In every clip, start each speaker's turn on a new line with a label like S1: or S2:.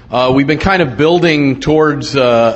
S1: We've been kind of building towards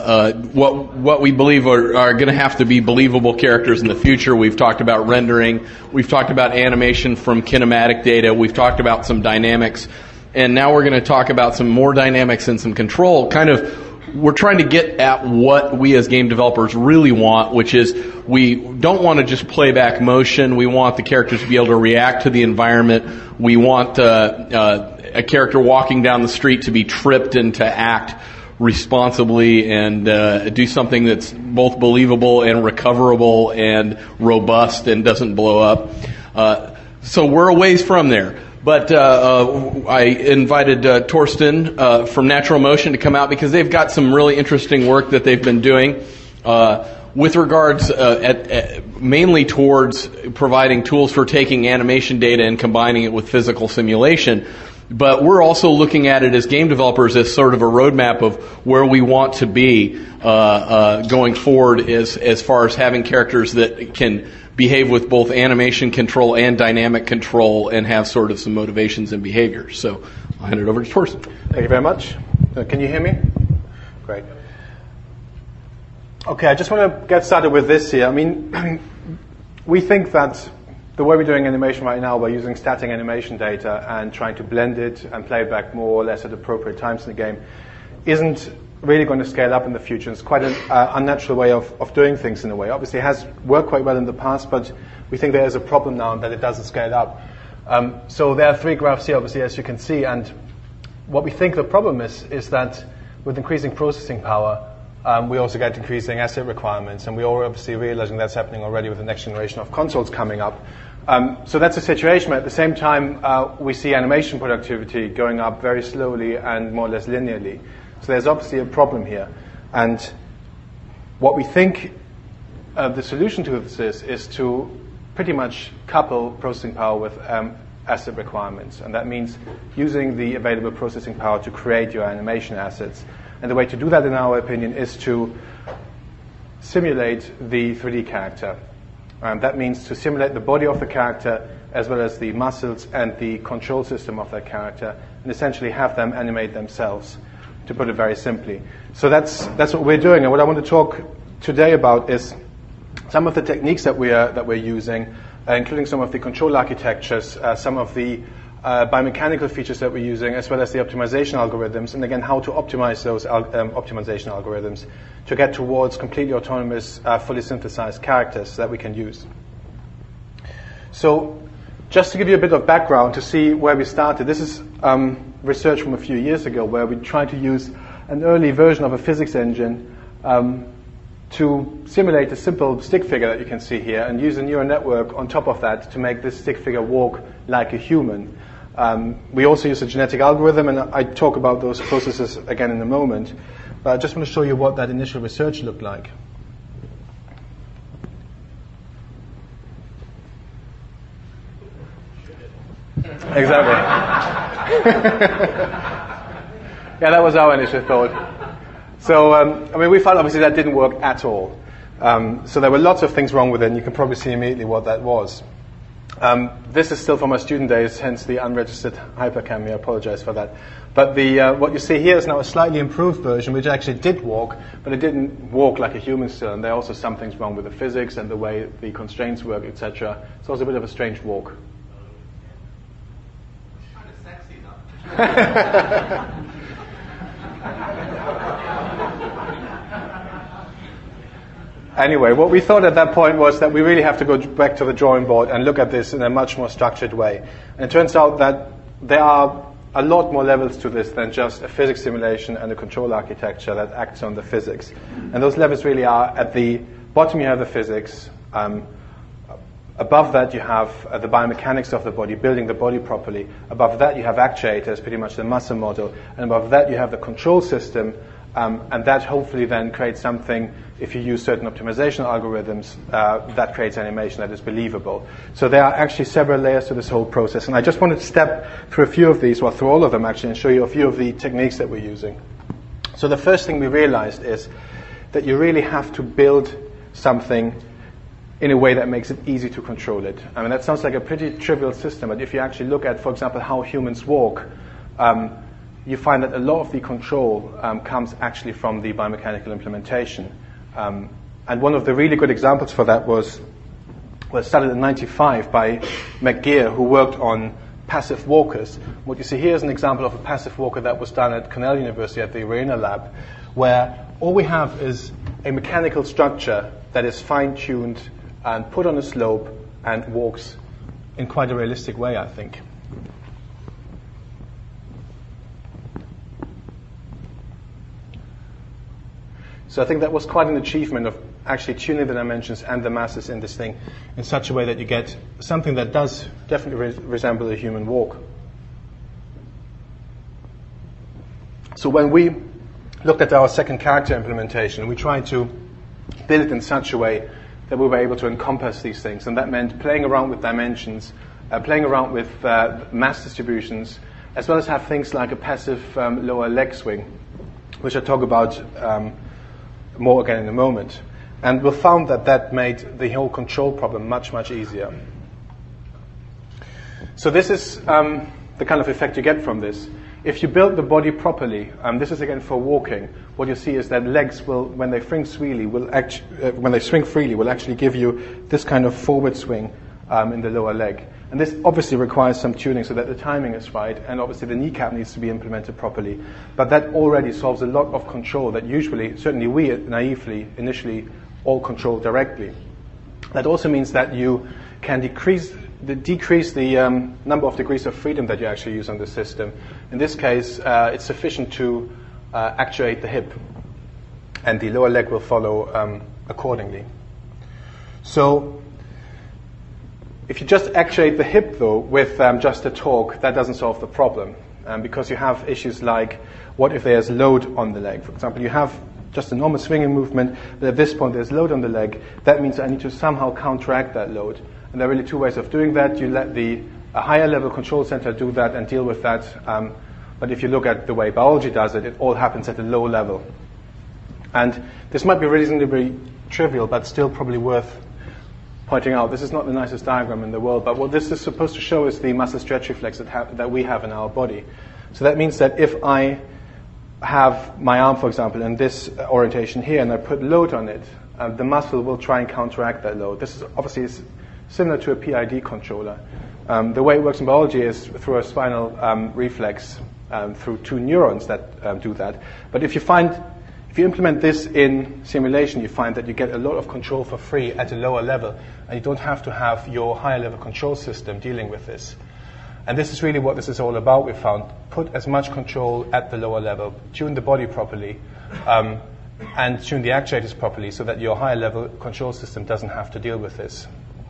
S1: what we believe are going to have to be believable characters in the future. We've talked about rendering. We've talked about animation from kinematic data. We've talked about some dynamics. And now we're going to talk about some more dynamics and some control. We're trying to get at what we as game developers really want, which is we don't want to just play back motion. We want the characters to be able to react to the environment. We want a character walking down the street to be tripped and to act responsibly and do something that's both believable and recoverable and robust and doesn't blow up. So we're a ways from there. But I invited Torsten from Natural Motion to come out because they've got some really interesting work that they've been doing with regards mainly towards providing tools for taking animation data and combining it with physical simulation. But we're also looking at it as game developers as sort of a roadmap of where we want to be going forward as far as having characters that can behave with both animation control and dynamic control and have sort of some motivations and behaviors. So I'll hand it over to Torsten.
S2: Thank you very much. Can you hear me? Great. Okay, I just want to get started with this here. I mean, we think that the way we're doing animation right now, we're using static animation data and trying to blend it and play it back more or less at appropriate times in the game, isn't really going to scale up in the future. It's quite an unnatural way of doing things in a way. Obviously, it has worked quite well in the past, but we think there is a problem now that it doesn't scale up. So there are three graphs here, obviously, as you can see. And what we think the problem is that with increasing processing power, we also get increasing asset requirements. And we're obviously realizing that's happening already with the next generation of consoles coming up. So that's the situation. But at the same time, we see animation productivity going up very slowly and more or less linearly. So there's obviously a problem here. And what we think the solution to this is to pretty much couple processing power with asset requirements. And that means using the available processing power to create your animation assets. And the way to do that, in our opinion, is to simulate the 3D character. That means to simulate the body of the character as well as the muscles and the control system of that character and essentially have them animate themselves, to put it very simply. So that's what we're doing. And what I want to talk today about is some of the techniques that we're using, including some of the control architectures, some of the biomechanical features that we're using, as well as the optimization algorithms, and again, how to optimize those optimization algorithms to get towards completely autonomous, fully synthesized characters that we can use. So just to give you a bit of background to see where we started, this is research from a few years ago where we tried to use an early version of a physics engine to simulate a simple stick figure that you can see here and use a neural network on top of that to make this stick figure walk like a human. We also use a genetic algorithm, and I talk about those processes again in a moment. But I just want to show you what that initial research looked like. Exactly. Yeah, that was our initial thought. So, I mean, we found obviously that didn't work at all. So there were lots of things wrong with it, and you can probably see immediately what that was. This is still from my student days, hence the unregistered hypercam here. I apologize for that. But what you see here is now a slightly improved version, which actually did walk, but it didn't walk like a human still. And there are also some things wrong with the physics and the way the constraints work, etc. It's also a bit of a strange walk.
S3: It's kind of sexy, though.
S2: Anyway, what we thought at that point was that we really have to go back to the drawing board and look at this in a much more structured way. And it turns out that there are a lot more levels to this than just a physics simulation and a control architecture that acts on the physics. And those levels really are, at the bottom you have the physics, above that you have the biomechanics of the body, building the body properly. Above that you have actuators, pretty much the muscle model. And above that you have the control system, and that hopefully then creates something, if you use certain optimization algorithms, that creates animation that is believable. So there are actually several layers to this whole process. And I just wanted to step through a few of these, well, through all of them actually, and show you a few of the techniques that we're using. So the first thing we realized is that you really have to build something in a way that makes it easy to control it. I mean, that sounds like a pretty trivial system, but if you actually look at, for example, how humans walk, you find that a lot of the control comes actually from the biomechanical implementation. And one of the really good examples for that was started in 1995 by McGeer, who worked on passive walkers. What you see here is an example of a passive walker that was done at Cornell University at the Arena Lab, where all we have is a mechanical structure that is fine-tuned and put on a slope and walks in quite a realistic way, I think. So I think that was quite an achievement of actually tuning the dimensions and the masses in this thing in such a way that you get something that does definitely resemble a human walk. So when we looked at our second character implementation, we tried to build it in such a way that we were able to encompass these things. And that meant playing around with dimensions, playing around with mass distributions, as well as have things like a passive lower leg swing, which I'll talk about more again in a moment. And we found that that made the whole control problem much, much easier. So this is the kind of effect you get from this. If you build the body properly, this is again for walking, what you see is that legs will, when they swing freely, will actually give you this kind of forward swing in the lower leg. And this obviously requires some tuning so that the timing is right, and obviously the kneecap needs to be implemented properly. But that already solves a lot of control that usually, certainly we naively, initially all control directly. That also means that you can decrease the number of degrees of freedom that you actually use on the system. In this case, it's sufficient to actuate the hip, and the lower leg will follow accordingly. So if you just actuate the hip, though, with just a torque, that doesn't solve the problem, because you have issues like, what if there's load on the leg? For example, you have just a normal swinging movement, but at this point there's load on the leg. That means I need to somehow counteract that load. And there are really two ways of doing that. You let a higher level control center do that and deal with that. But if you look at the way biology does it, it all happens at a low level. And this might be reasonably trivial, but still probably worth pointing out. This is not the nicest diagram in the world, but what this is supposed to show is the muscle stretch reflex that we have in our body. So that means that if I have my arm, for example, in this orientation here, and I put load on it, the muscle will try and counteract that load. This is obviously similar to a PID controller. The way it works in biology is through a spinal reflex, through two neurons that do that. But if you implement this in simulation, you find that you get a lot of control for free at a lower level, and you don't have to have your higher level control system dealing with this. And this is really what this is all about, we found. Put as much control at the lower level, tune the body properly, and tune the actuators properly so that your higher level control system doesn't have to deal with this.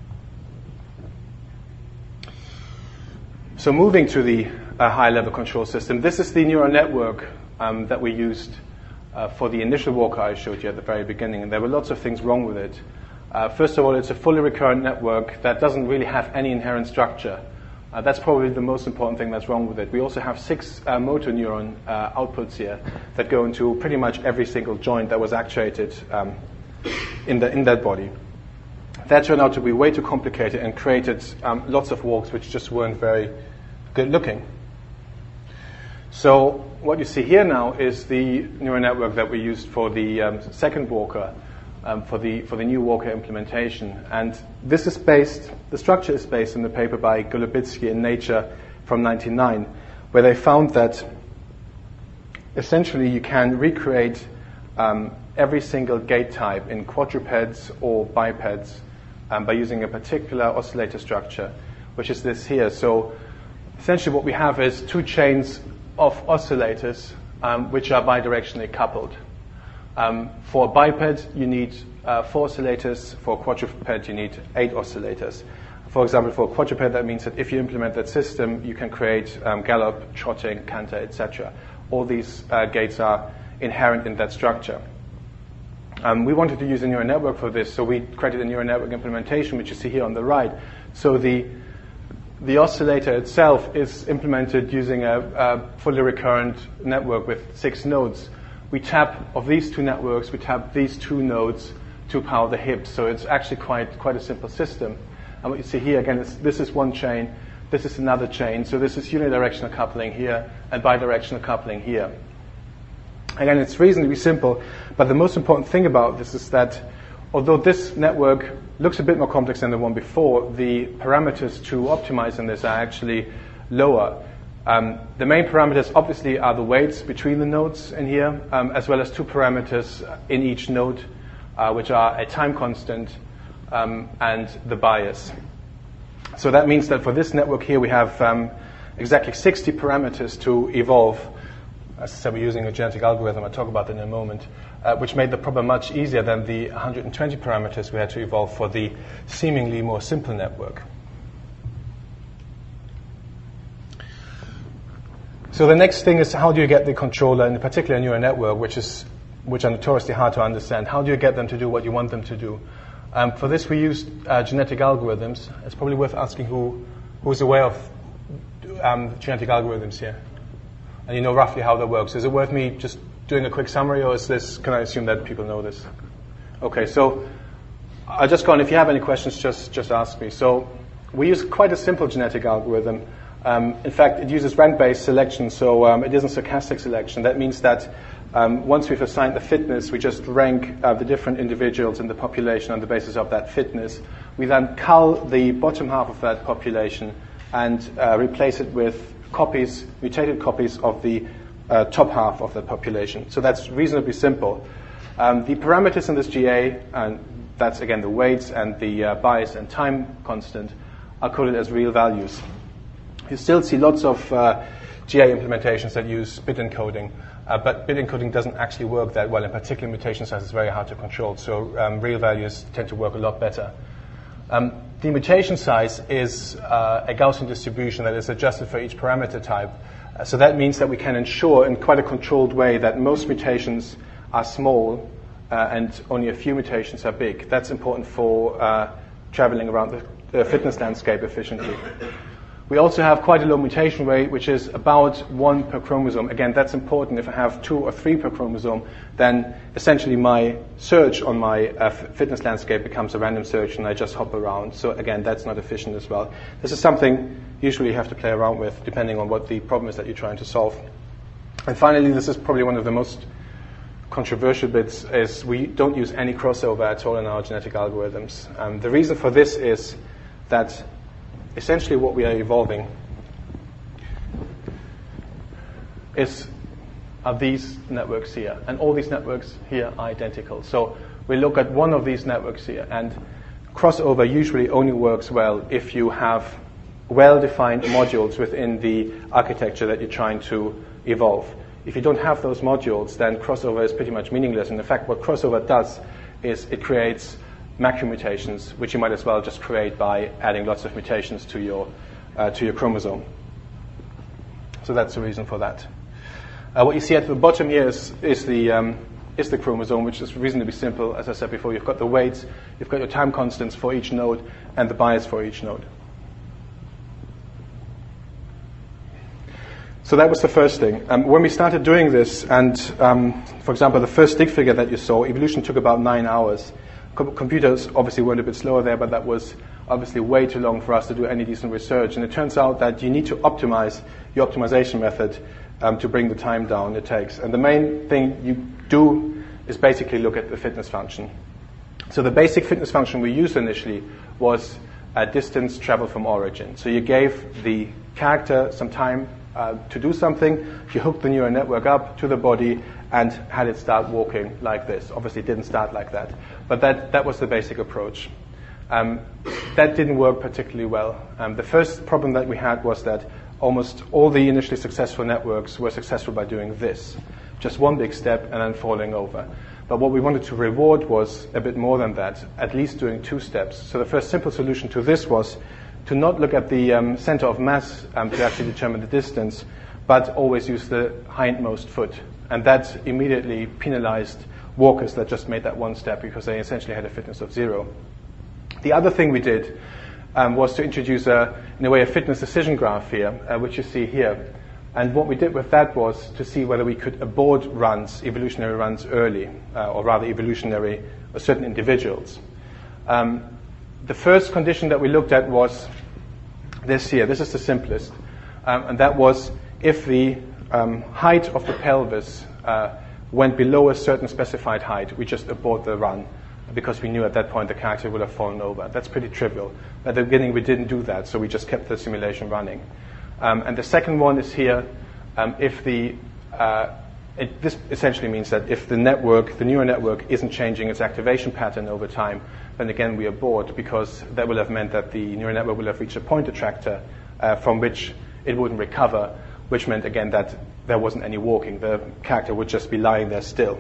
S2: So moving to the high level control system, this is the neural network that we used for the initial walker I showed you at the very beginning, and there were lots of things wrong with it. First of all, it's a fully recurrent network that doesn't really have any inherent structure. That's probably the most important thing that's wrong with it. We also have 6 motor neuron outputs here that go into pretty much every single joint that was actuated in that body. That turned out to be way too complicated and created lots of walks which just weren't very good looking. So what you see here now is the neural network that we used for the second walker, for the new walker implementation. And this is the structure is based on the paper by Golubitsky in Nature from 1999, where they found that essentially you can recreate every single gait type in quadrupeds or bipeds by using a particular oscillator structure, which is this here. So essentially what we have is 2 chains of oscillators which are bidirectionally coupled. For a biped, you need 4 oscillators. For a quadruped, you need 8 oscillators. For example, for a quadruped, that means that if you implement that system, you can create gallop, trotting, canter, etc. All these gaits are inherent in that structure. We wanted to use a neural network for this, so we created a neural network implementation, which you see here on the right. So the oscillator itself is implemented using a fully recurrent network with 6 nodes. We tap of these 2 networks, we tap these 2 nodes to power the hips. So it's actually quite a simple system. And what you see here again is this is one chain. this is another chain. So this is unidirectional coupling here and bidirectional coupling here. Again, it's reasonably simple, but the most important thing about this is that although this network looks a bit more complex than the one before, the parameters to optimize in this are actually lower. The main parameters obviously are the weights between the nodes in here, as well as two parameters in each node, which are a time constant and the bias. So that means that for this network here, we have exactly 60 parameters to evolve. As I said, we're using a genetic algorithm. I'll talk about that in a moment, which made the problem much easier than the 120 parameters we had to evolve for the seemingly more simple network. So the next thing is, how do you get the controller, in particular a neural network, which are notoriously hard to understand, how do you get them to do what you want them to do? For this, we used genetic algorithms. It's probably worth asking who's aware of genetic algorithms here, and you know roughly how that works. Is it worth me just doing a quick summary, or can I assume that people know this? Okay, so I'll just go on. If you have any questions, just ask me. So we use quite a simple genetic algorithm. In fact, it uses rank-based selection, so it isn't stochastic selection. That means that once we've assigned the fitness, we just rank the different individuals in the population on the basis of that fitness. We then cull the bottom half of that population and replace it with mutated copies of the top half of the population. So that's reasonably simple. The parameters in this GA, and that's again the weights and the bias and time constant, are coded as real values. You still see lots of GA implementations that use bit encoding, but bit encoding doesn't actually work that well. In particular, mutation size is very hard to control, so real values tend to work a lot better. The mutation size is a Gaussian distribution that is adjusted for each parameter type. So that means that we can ensure in quite a controlled way that most mutations are small and only a few mutations are big. That's important for traveling around the fitness landscape efficiently. We also have quite a low mutation rate, which is about 1 per chromosome. Again, that's important. If I have 2 or 3 per chromosome, then essentially my search on my fitness landscape becomes a random search, and I just hop around. So again, that's not efficient as well. This is something usually you have to play around with, depending on what the problem is that you're trying to solve. And finally, this is probably one of the most controversial bits, is we don't use any crossover at all in our genetic algorithms. The reason for this is that essentially what we are evolving are these networks here, and all these networks here are identical. So we look at one of these networks here, and crossover usually only works well if you have well-defined modules within the architecture that you're trying to evolve. If you don't have those modules, then crossover is pretty much meaningless. And in fact, what crossover does is it creates macromutations, which you might as well just create by adding lots of mutations to your chromosome. So that's the reason for that. What you see at the bottom here is the chromosome, which is reasonably simple. As I said before, you've got the weights, you've got your time constants for each node, and the bias for each node. So that was the first thing. When we started doing this, and for example, the first stick figure that you saw, evolution took about 9 hours. Computers obviously weren't a bit slower there, but that was obviously way too long for us to do any decent research. And it turns out that you need to optimize your optimization method to bring the time down it takes. And the main thing you do is basically look at the fitness function. So the basic fitness function we used initially was a distance traveled from origin. So you gave the character some time to do something, you hooked the neural network up to the body and had it start walking like this. Obviously it didn't start like that, but that was the basic approach. That didn't work particularly well. The first problem that we had was that almost all the initially successful networks were successful by doing this. Just one big step and then falling over. But what we wanted to reward was a bit more than that, at least doing 2 steps. So the first simple solution to this was to not look at the center of mass to actually determine the distance, but always use the hindmost foot. And that immediately penalized walkers that just made that 1 step, because they essentially had a fitness of 0. The other thing we did was to introduce, in a way, a fitness decision graph here, which you see here. And what we did with that was to see whether we could abort runs, evolutionary runs early, or rather evolutionary or certain individuals. The first condition that we looked at was this here. This is the simplest. And that was if the height of the pelvis went below a certain specified height, we just abort the run because we knew at that point the character would have fallen over. That's pretty trivial. At the beginning, we didn't do that, so we just kept the simulation running. And the second one is here, if the this essentially means that if the network, the neural network, isn't changing its activation pattern over time, then again we abort, because that will have meant that the neural network will have reached a point attractor from which it wouldn't recover, which meant again that there wasn't any walking. The character would just be lying there still.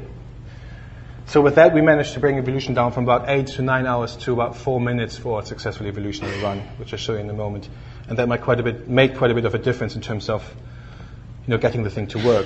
S2: So with that, we managed to bring evolution down from about 8 to 9 hours to about 4 minutes for a successful evolutionary run, which I'll show you in a moment. And that made quite a bit of a difference in terms of, getting the thing to work.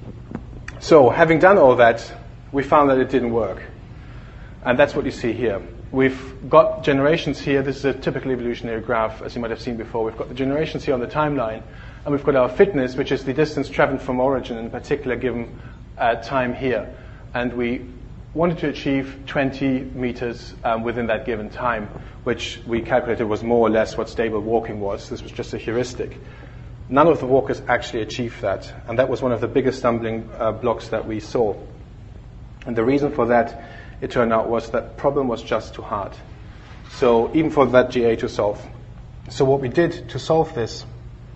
S2: So having done all that, we found that it didn't work. And that's what you see here. We've got generations here. This is a typical evolutionary graph, as you might have seen before. We've got the generations here on the timeline, and we've got our fitness, which is the distance traveled from origin, in particular given time here. And we wanted to achieve 20 meters within that given time, which we calculated was more or less what stable walking was. This was just a heuristic. None of the walkers actually achieved that, and that was one of the biggest stumbling blocks that we saw. And the reason for that, it turned out, was that problem was just too hard. So even for that GA to solve. So what we did to solve this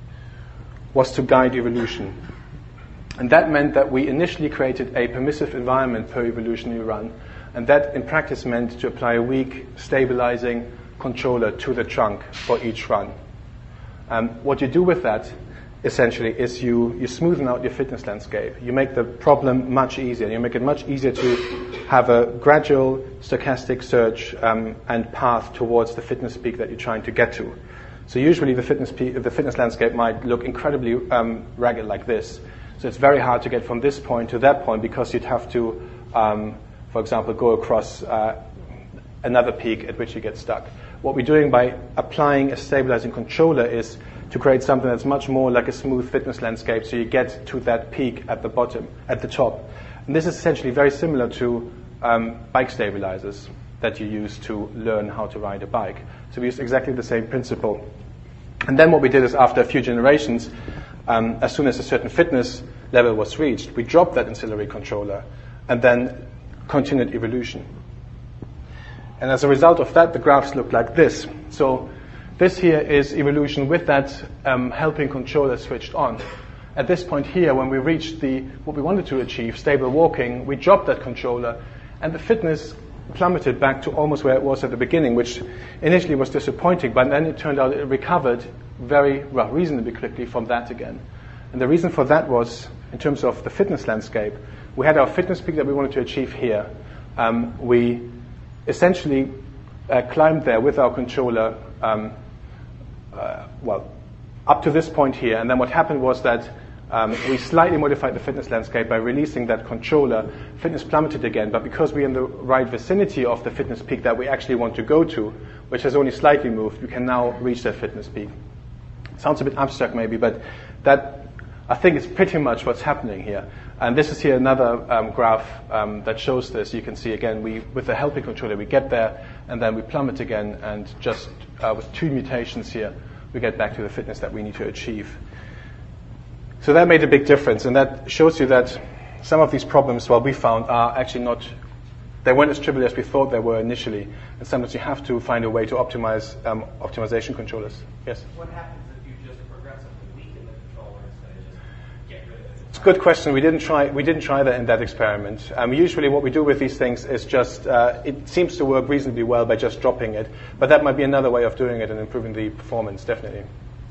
S2: was to guide evolution. And that meant that we initially created a permissive environment per evolutionary run, and that in practice meant to apply a weak stabilizing controller to the trunk for each run. What you do with that, essentially, is you smoothen out your fitness landscape. You make the problem much easier. You make it much easier to have a gradual stochastic search and path towards the fitness peak that you're trying to get to. So usually the fitness landscape might look incredibly ragged like this. So it's very hard to get from this point to that point, because you'd have to, for example, go across another peak at which you get stuck. What we're doing by applying a stabilizing controller is to create something that's much more like a smooth fitness landscape, so you get to that peak at the bottom, at the top. And this is essentially very similar to bike stabilizers that you use to learn how to ride a bike. So we use exactly the same principle. And then what we did is, after a few generations, as soon as a certain fitness level was reached, we dropped that ancillary controller and then continued evolution. And as a result of that, the graphs look like this. So this here is evolution with that helping controller switched on. At this point here, when we reached what we wanted to achieve, stable walking, we dropped that controller, and the fitness plummeted back to almost where it was at the beginning, which initially was disappointing, but then it turned out it recovered reasonably quickly from that again. And the reason for that was, in terms of the fitness landscape, we had our fitness peak that we wanted to achieve here. We essentially climbed there with our controller, up to this point here. And then what happened was that we slightly modified the fitness landscape by releasing that controller. Fitness plummeted again, but because we're in the right vicinity of the fitness peak that we actually want to go to, which has only slightly moved, we can now reach that fitness peak. Sounds a bit abstract maybe, but that, I think, is pretty much what's happening here. And this is here another graph that shows this. You can see again, with the helping controller, we get there, and then we plummet again, and just with 2 mutations here, we get back to the fitness that we need to achieve. So that made a big difference, and that shows you that some of these problems, we found, are actually they weren't as trivial as we thought they were initially, and sometimes you have to find a way to optimize optimization controllers. Yes?
S3: What happens if you just progressively weaken the controller instead of just get rid of it?
S2: It's a good question. We didn't try that in that experiment. Usually what we do with these things is just, it seems to work reasonably well by just dropping it, but that might be another way of doing it and improving the performance, definitely.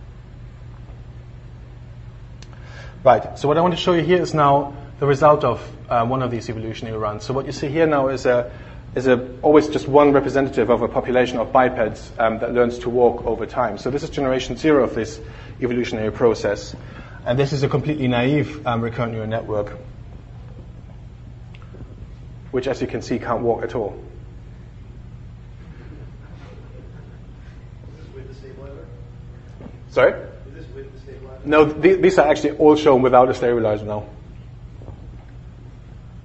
S2: Right, so what I want to show you here is now the result of one of these evolutionary runs. So what you see here now is always just one representative of a population of bipeds that learns to walk over time. So this is generation 0 of this evolutionary process. And this is a completely naive recurrent neural network, which, as you can see, can't walk at all.
S4: Is this with the stabilizer?
S2: Sorry?
S4: Is this with the stabilizer?
S2: No, these are actually all shown without a stabilizer now.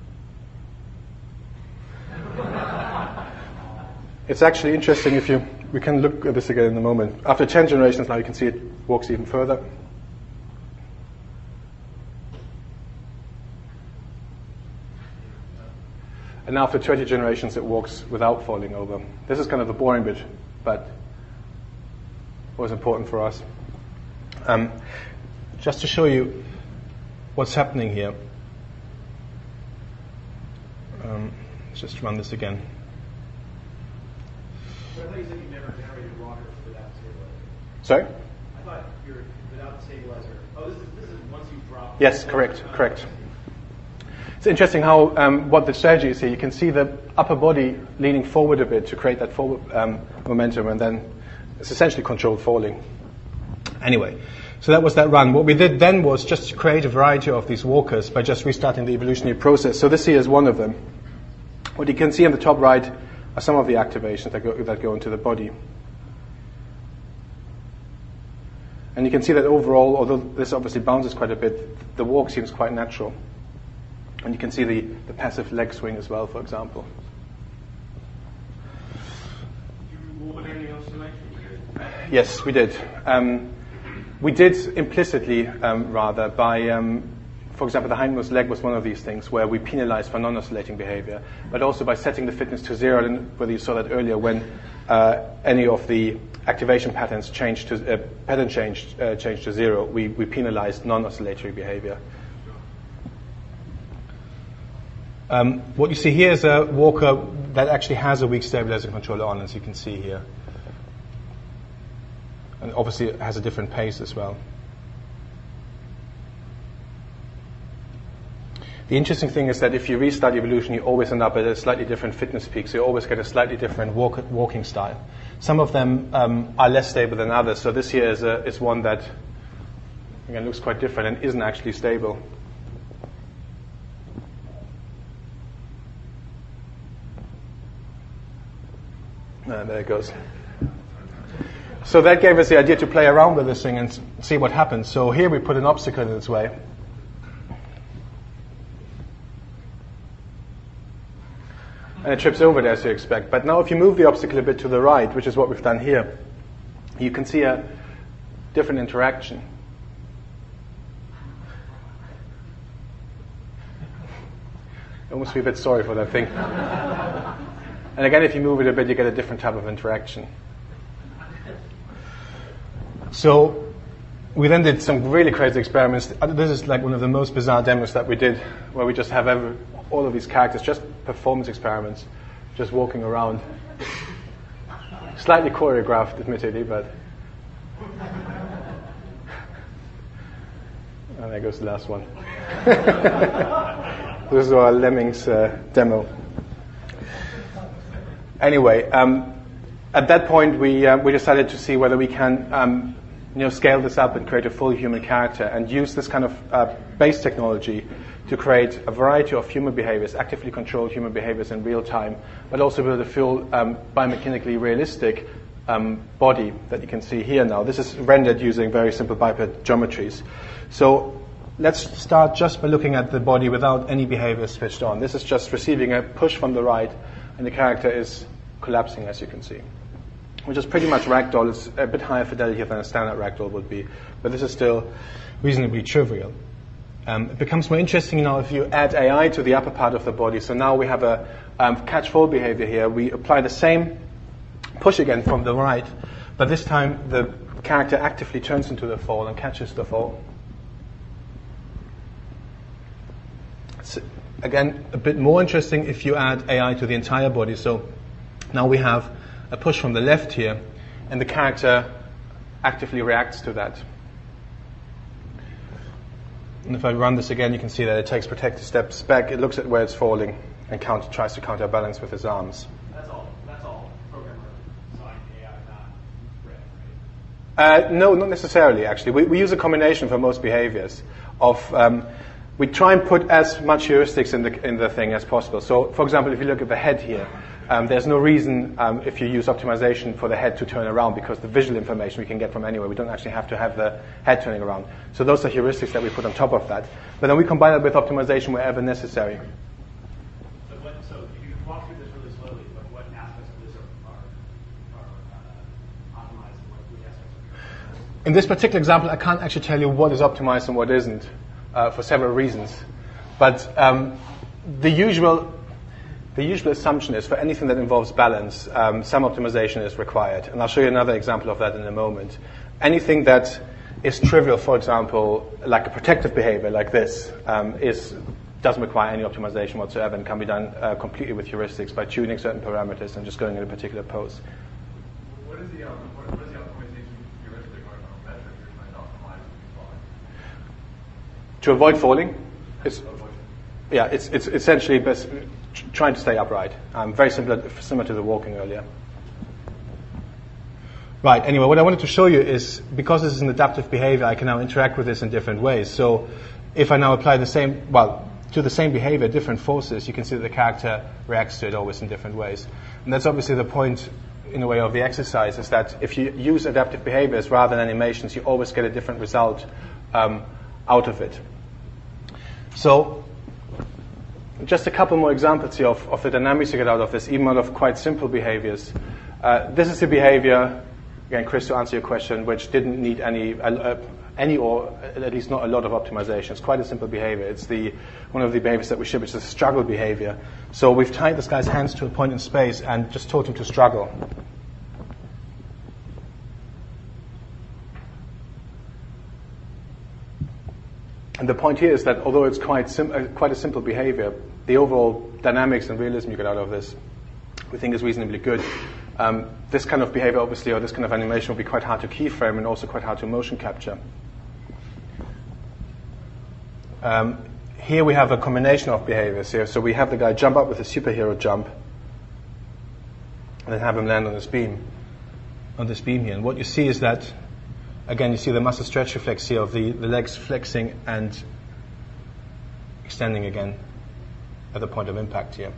S2: It's actually interesting if you we can look at this again in a moment. After 10 generations now, you can see it walks even further. And after 20 generations, it walks without falling over. This is kind of the boring bit, but was important for us. Just to show you what's happening here. Let's just run this again.
S4: I thought you said you never generated rockers without the stabilizer.
S2: Sorry?
S4: I thought you're without the stabilizer. Oh, this is once you drop.
S2: Yes, correct. It's interesting how what the strategy is here. You can see the upper body leaning forward a bit to create that forward momentum, and then it's essentially controlled falling. Anyway, so that was that run. What we did then was just to create a variety of these walkers by just restarting the evolutionary process. So this here is one of them. What you can see on the top right are some of the activations that go into the body. And you can see that overall, although this obviously bounces quite a bit, the walk seems quite natural. And you can see the passive leg swing as well, for example.
S3: You open anything else tonight?
S2: Yes, we did. We did implicitly, rather, by, for example, the hindmost leg was one of these things where we penalized for non-oscillating behavior, but also by setting the fitness to 0, and whether you saw that earlier, when any of the activation patterns changed to changed to 0, we penalized non-oscillatory behavior. What you see here is a walker that actually has a weak stabilizer controller on, as you can see here. And obviously it has a different pace as well. The interesting thing is that if you restart evolution, you always end up at a slightly different fitness peak, so you always get a slightly different walking style. Some of them are less stable than others, so this here is one that, again, looks quite different and isn't actually stable. There it goes. So that gave us the idea to play around with this thing and see what happens. So here we put an obstacle in its way. And it trips over it, as you expect. But now if you move the obstacle a bit to the right, which is what we've done here, you can see a different interaction. I almost feel a bit sorry for that thing. And again, if you move it a bit, you get a different type of interaction. So we then did some really crazy experiments. This is like one of the most bizarre demos that we did, where we just have all of these characters, just performance experiments, just walking around. Slightly choreographed, admittedly, but... And there goes the last one. This is our Lemmings demo. Anyway, at that point, we decided to see whether we can scale this up and create a full human character and use this kind of base technology to create a variety of human behaviors, actively controlled human behaviors in real time, but also build a full biomechanically realistic body that you can see here now. This is rendered using very simple biped geometries. So let's start just by looking at the body without any behavior switched on. This is just receiving a push from the right, and the character is collapsing, as you can see, which is pretty much ragdoll. It's a bit higher fidelity than a standard ragdoll would be, but this is still reasonably trivial. It becomes more interesting now if you add AI to the upper part of the body. So now we have a catch-fall behavior here. We apply the same push again from the right, but this time the character actively turns into the fall and catches the fall. It's, again, a bit more interesting if you add AI to the entire body. So now we have a push from the left here, and the character actively reacts to that. And if I run this again, you can see that it takes protective steps back. It looks at where it's falling and tries to counterbalance with his arms.
S3: That's all programmer designed AI, not bred, right?
S2: No, not necessarily, actually. We use a combination for most behaviors of... we try and put as much heuristics in the thing as possible. So, for example, if you look at the head here, there's no reason if you use optimization for the head to turn around, because the visual information we can get from anywhere. We don't actually have to have the head turning around. So those are heuristics that we put on top of that. But then we combine it with optimization wherever necessary.
S3: So if you walk through this really slowly, what aspects of this are
S2: In this particular example, I can't actually tell you what is optimized and what isn't for several reasons. But the usual assumption is for anything that involves balance, some optimization is required. And I'll show you another example of that in a moment. Anything that is trivial, for example, like a protective behavior like this, doesn't require any optimization whatsoever and can be done completely with heuristics by tuning certain parameters and just going in a particular pose.
S4: What is the optimization heuristic or metric you're trying to optimize when you fly?
S2: To avoid falling, it's essentially trying to stay upright. Very similar to the walking earlier. Right, anyway, what I wanted to show you is, because this is an adaptive behavior, I can now interact with this in different ways. So if I now apply to the same behavior, different forces, you can see that the character reacts to it always in different ways. And that's obviously the point, in a way, of the exercise, is that if you use adaptive behaviors rather than animations, you always get a different result out of it. So just a couple more examples here of the dynamics you get out of this, even out of quite simple behaviors. This is a behavior, again, Chris, to answer your question, which didn't need any or at least not a lot of optimization. It's quite a simple behavior. It's one of the behaviors that we ship, which is a struggle behavior. So we've tied this guy's hands to a point in space and just taught him to struggle. And the point here is that although it's quite a simple behavior, the overall dynamics and realism you get out of this, we think is reasonably good. This kind of behavior, obviously, or this kind of animation will be quite hard to keyframe and also quite hard to motion capture. Here we have a combination of behaviors here. So we have the guy jump up with a superhero jump, and then have him land on this beam here. And what you see is that, again, you see the muscle stretch reflex here of the legs flexing and extending again at the point of impact here.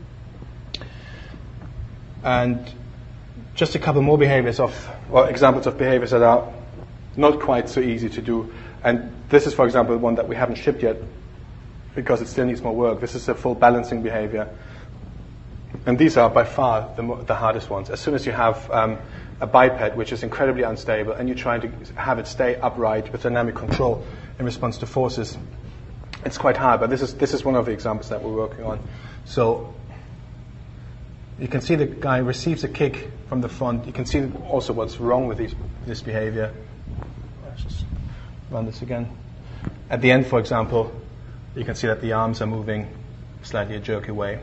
S2: And just a couple more examples of behaviors that are not quite so easy to do. And this is, for example, one that we haven't shipped yet because it still needs more work. This is a full balancing behavior. And these are by far the hardest ones. As soon as you have a biped, which is incredibly unstable, and you're trying to have it stay upright with dynamic control in response to forces, it's quite hard. But this is one of the examples that we're working on. So you can see the guy receives a kick from the front. You can see also what's wrong with this behavior. Let's just run this again. At the end, for example, you can see that the arms are moving slightly a jerky way.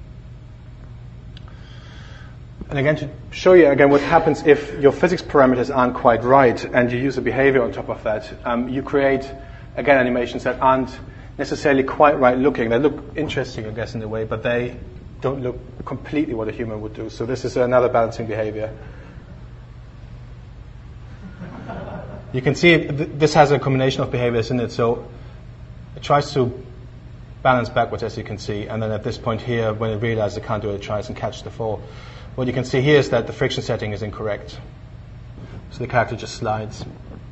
S2: And again, to show you again what happens if your physics parameters aren't quite right and you use a behavior on top of that, you create, again, animations that aren't necessarily quite right looking. They look interesting, I guess, in a way, but they don't look completely what a human would do. So this is another balancing behavior. You can see this has a combination of behaviors in it. So it tries to balance backwards, as you can see, and then at this point here, when it realizes it can't do it, it tries and catches the fall. What you can see here is that the friction setting is incorrect. So the character just slides.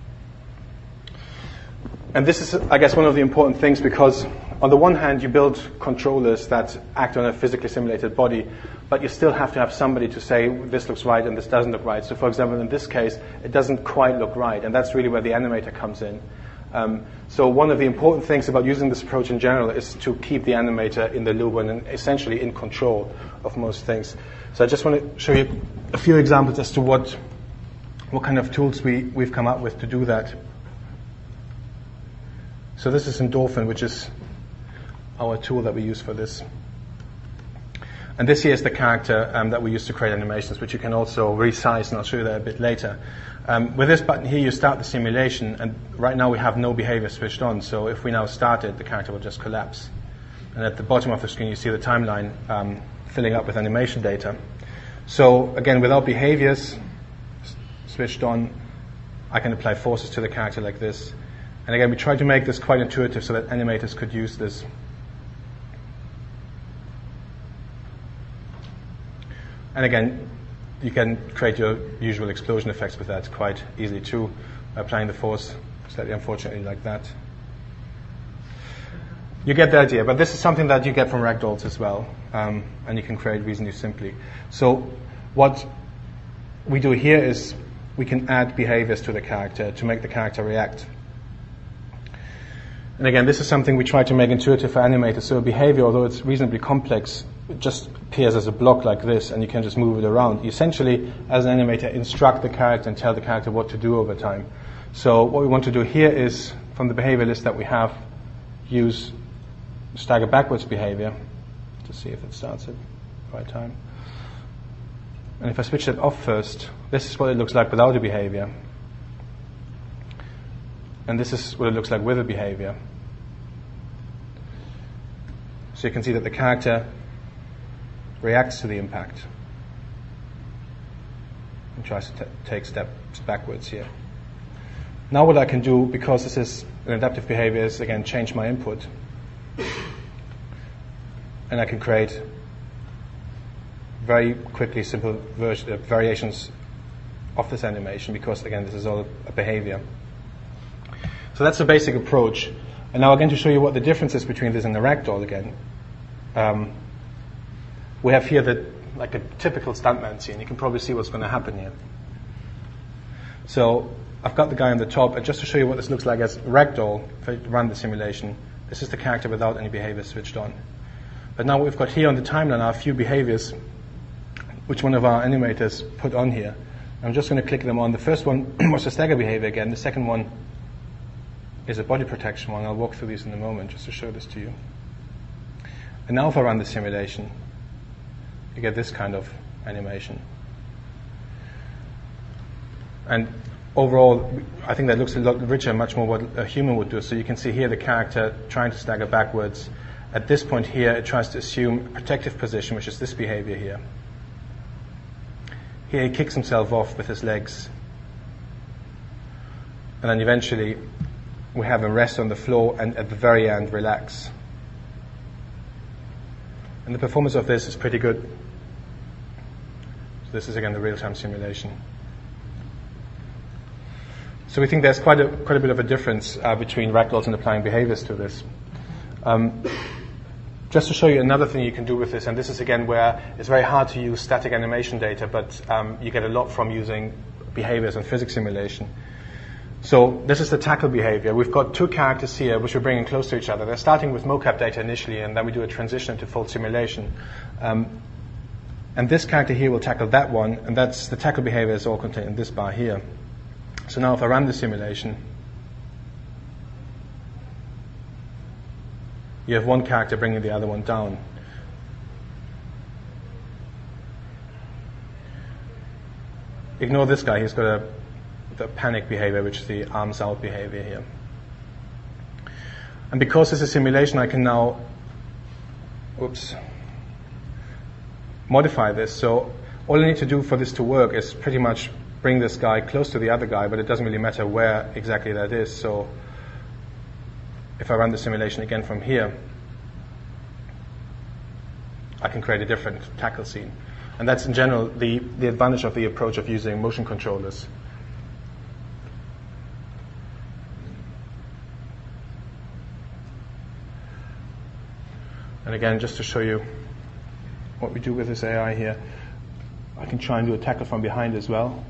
S2: And this is, I guess, one of the important things, because on the one hand, you build controllers that act on a physically simulated body, but you still have to have somebody to say, this looks right and this doesn't look right. So, for example, in this case, it doesn't quite look right, and that's really where the animator comes in. So one of the important things about using this approach in general is to keep the animator in the loop and essentially in control of most things. So I just want to show you a few examples as to what kind of tools we've come up with to do that. So this is Endorphin, which is our tool that we use for this. And this here is the character that we use to create animations, which you can also resize, and I'll show you that a bit later. With this button here, you start the simulation, and right now we have no behavior switched on, so if we now start it, the character will just collapse. And at the bottom of the screen, you see the timeline filling up with animation data. So again, without behaviors switched on, I can apply forces to the character like this. And again, we try to make this quite intuitive so that animators could use this. And again, you can create your usual explosion effects with that quite easily too, applying the force slightly unfortunately like that. You get the idea, but this is something that you get from ragdolls as well, and you can create reasonably simply. So what we do here is we can add behaviors to the character to make the character react. And again, this is something we try to make intuitive for animators. So a behavior, although it's reasonably complex, it just appears as a block like this, and you can just move it around. You essentially, as an animator, instruct the character and tell the character what to do over time. So what we want to do here is, from the behavior list that we have, use stagger backwards behavior to see if it starts at the right time. And if I switch it off first, this is what it looks like without a behavior. And this is what it looks like with a behavior. So you can see that the character reacts to the impact and tries to take steps backwards here. Now what I can do, because this is an adaptive behavior, is again change my input. And I can create very quickly simple variations of this animation, because again this is all a behavior. So that's the basic approach. And now again, to show you what the difference is between this and the ragdoll again. We have here like a typical stuntman scene. You can probably see what's going to happen here. So I've got the guy on the top, and just to show you what this looks like as ragdoll, if I run the simulation, this is the character without any behavior switched on. But now what we've got here on the timeline are a few behaviors which one of our animators put on here. I'm just going to click them on. The first one was a stagger behavior again. The second one is a body protection one. I'll walk through these in a moment just to show this to you. And now if I run the simulation, you get this kind of animation. And overall, I think that looks a lot richer, much more what a human would do. So you can see here the character trying to stagger backwards. At this point here, it tries to assume a protective position, which is this behavior here. Here he kicks himself off with his legs. And then eventually we have him rest on the floor and at the very end relax. And the performance of this is pretty good. So this is again the real-time simulation. So we think there's quite a bit of a difference between ragdolls and applying behaviors to this. Just to show you another thing you can do with this, and this is again where it's very hard to use static animation data, but you get a lot from using behaviors and physics simulation. So this is the tackle behavior. We've got two characters here which we're bringing close to each other. They're starting with mocap data initially, and then we do a transition to full simulation. And this character here will tackle that one, and that's the tackle behavior is all contained in this bar here. So now if I run the simulation, you have one character bringing the other one down. Ignore this guy. He's got the panic behavior, which is the arms out behavior here. And because it's a simulation, I can now modify this. So all I need to do for this to work is pretty much bring this guy close to the other guy, but it doesn't really matter where exactly that is. So if I run the simulation again from here, I can create a different tackle scene. And that's in general the advantage of the approach of using motion controllers. And again, just to show you what we do with this AI here, I can try and do a tackle from behind as well.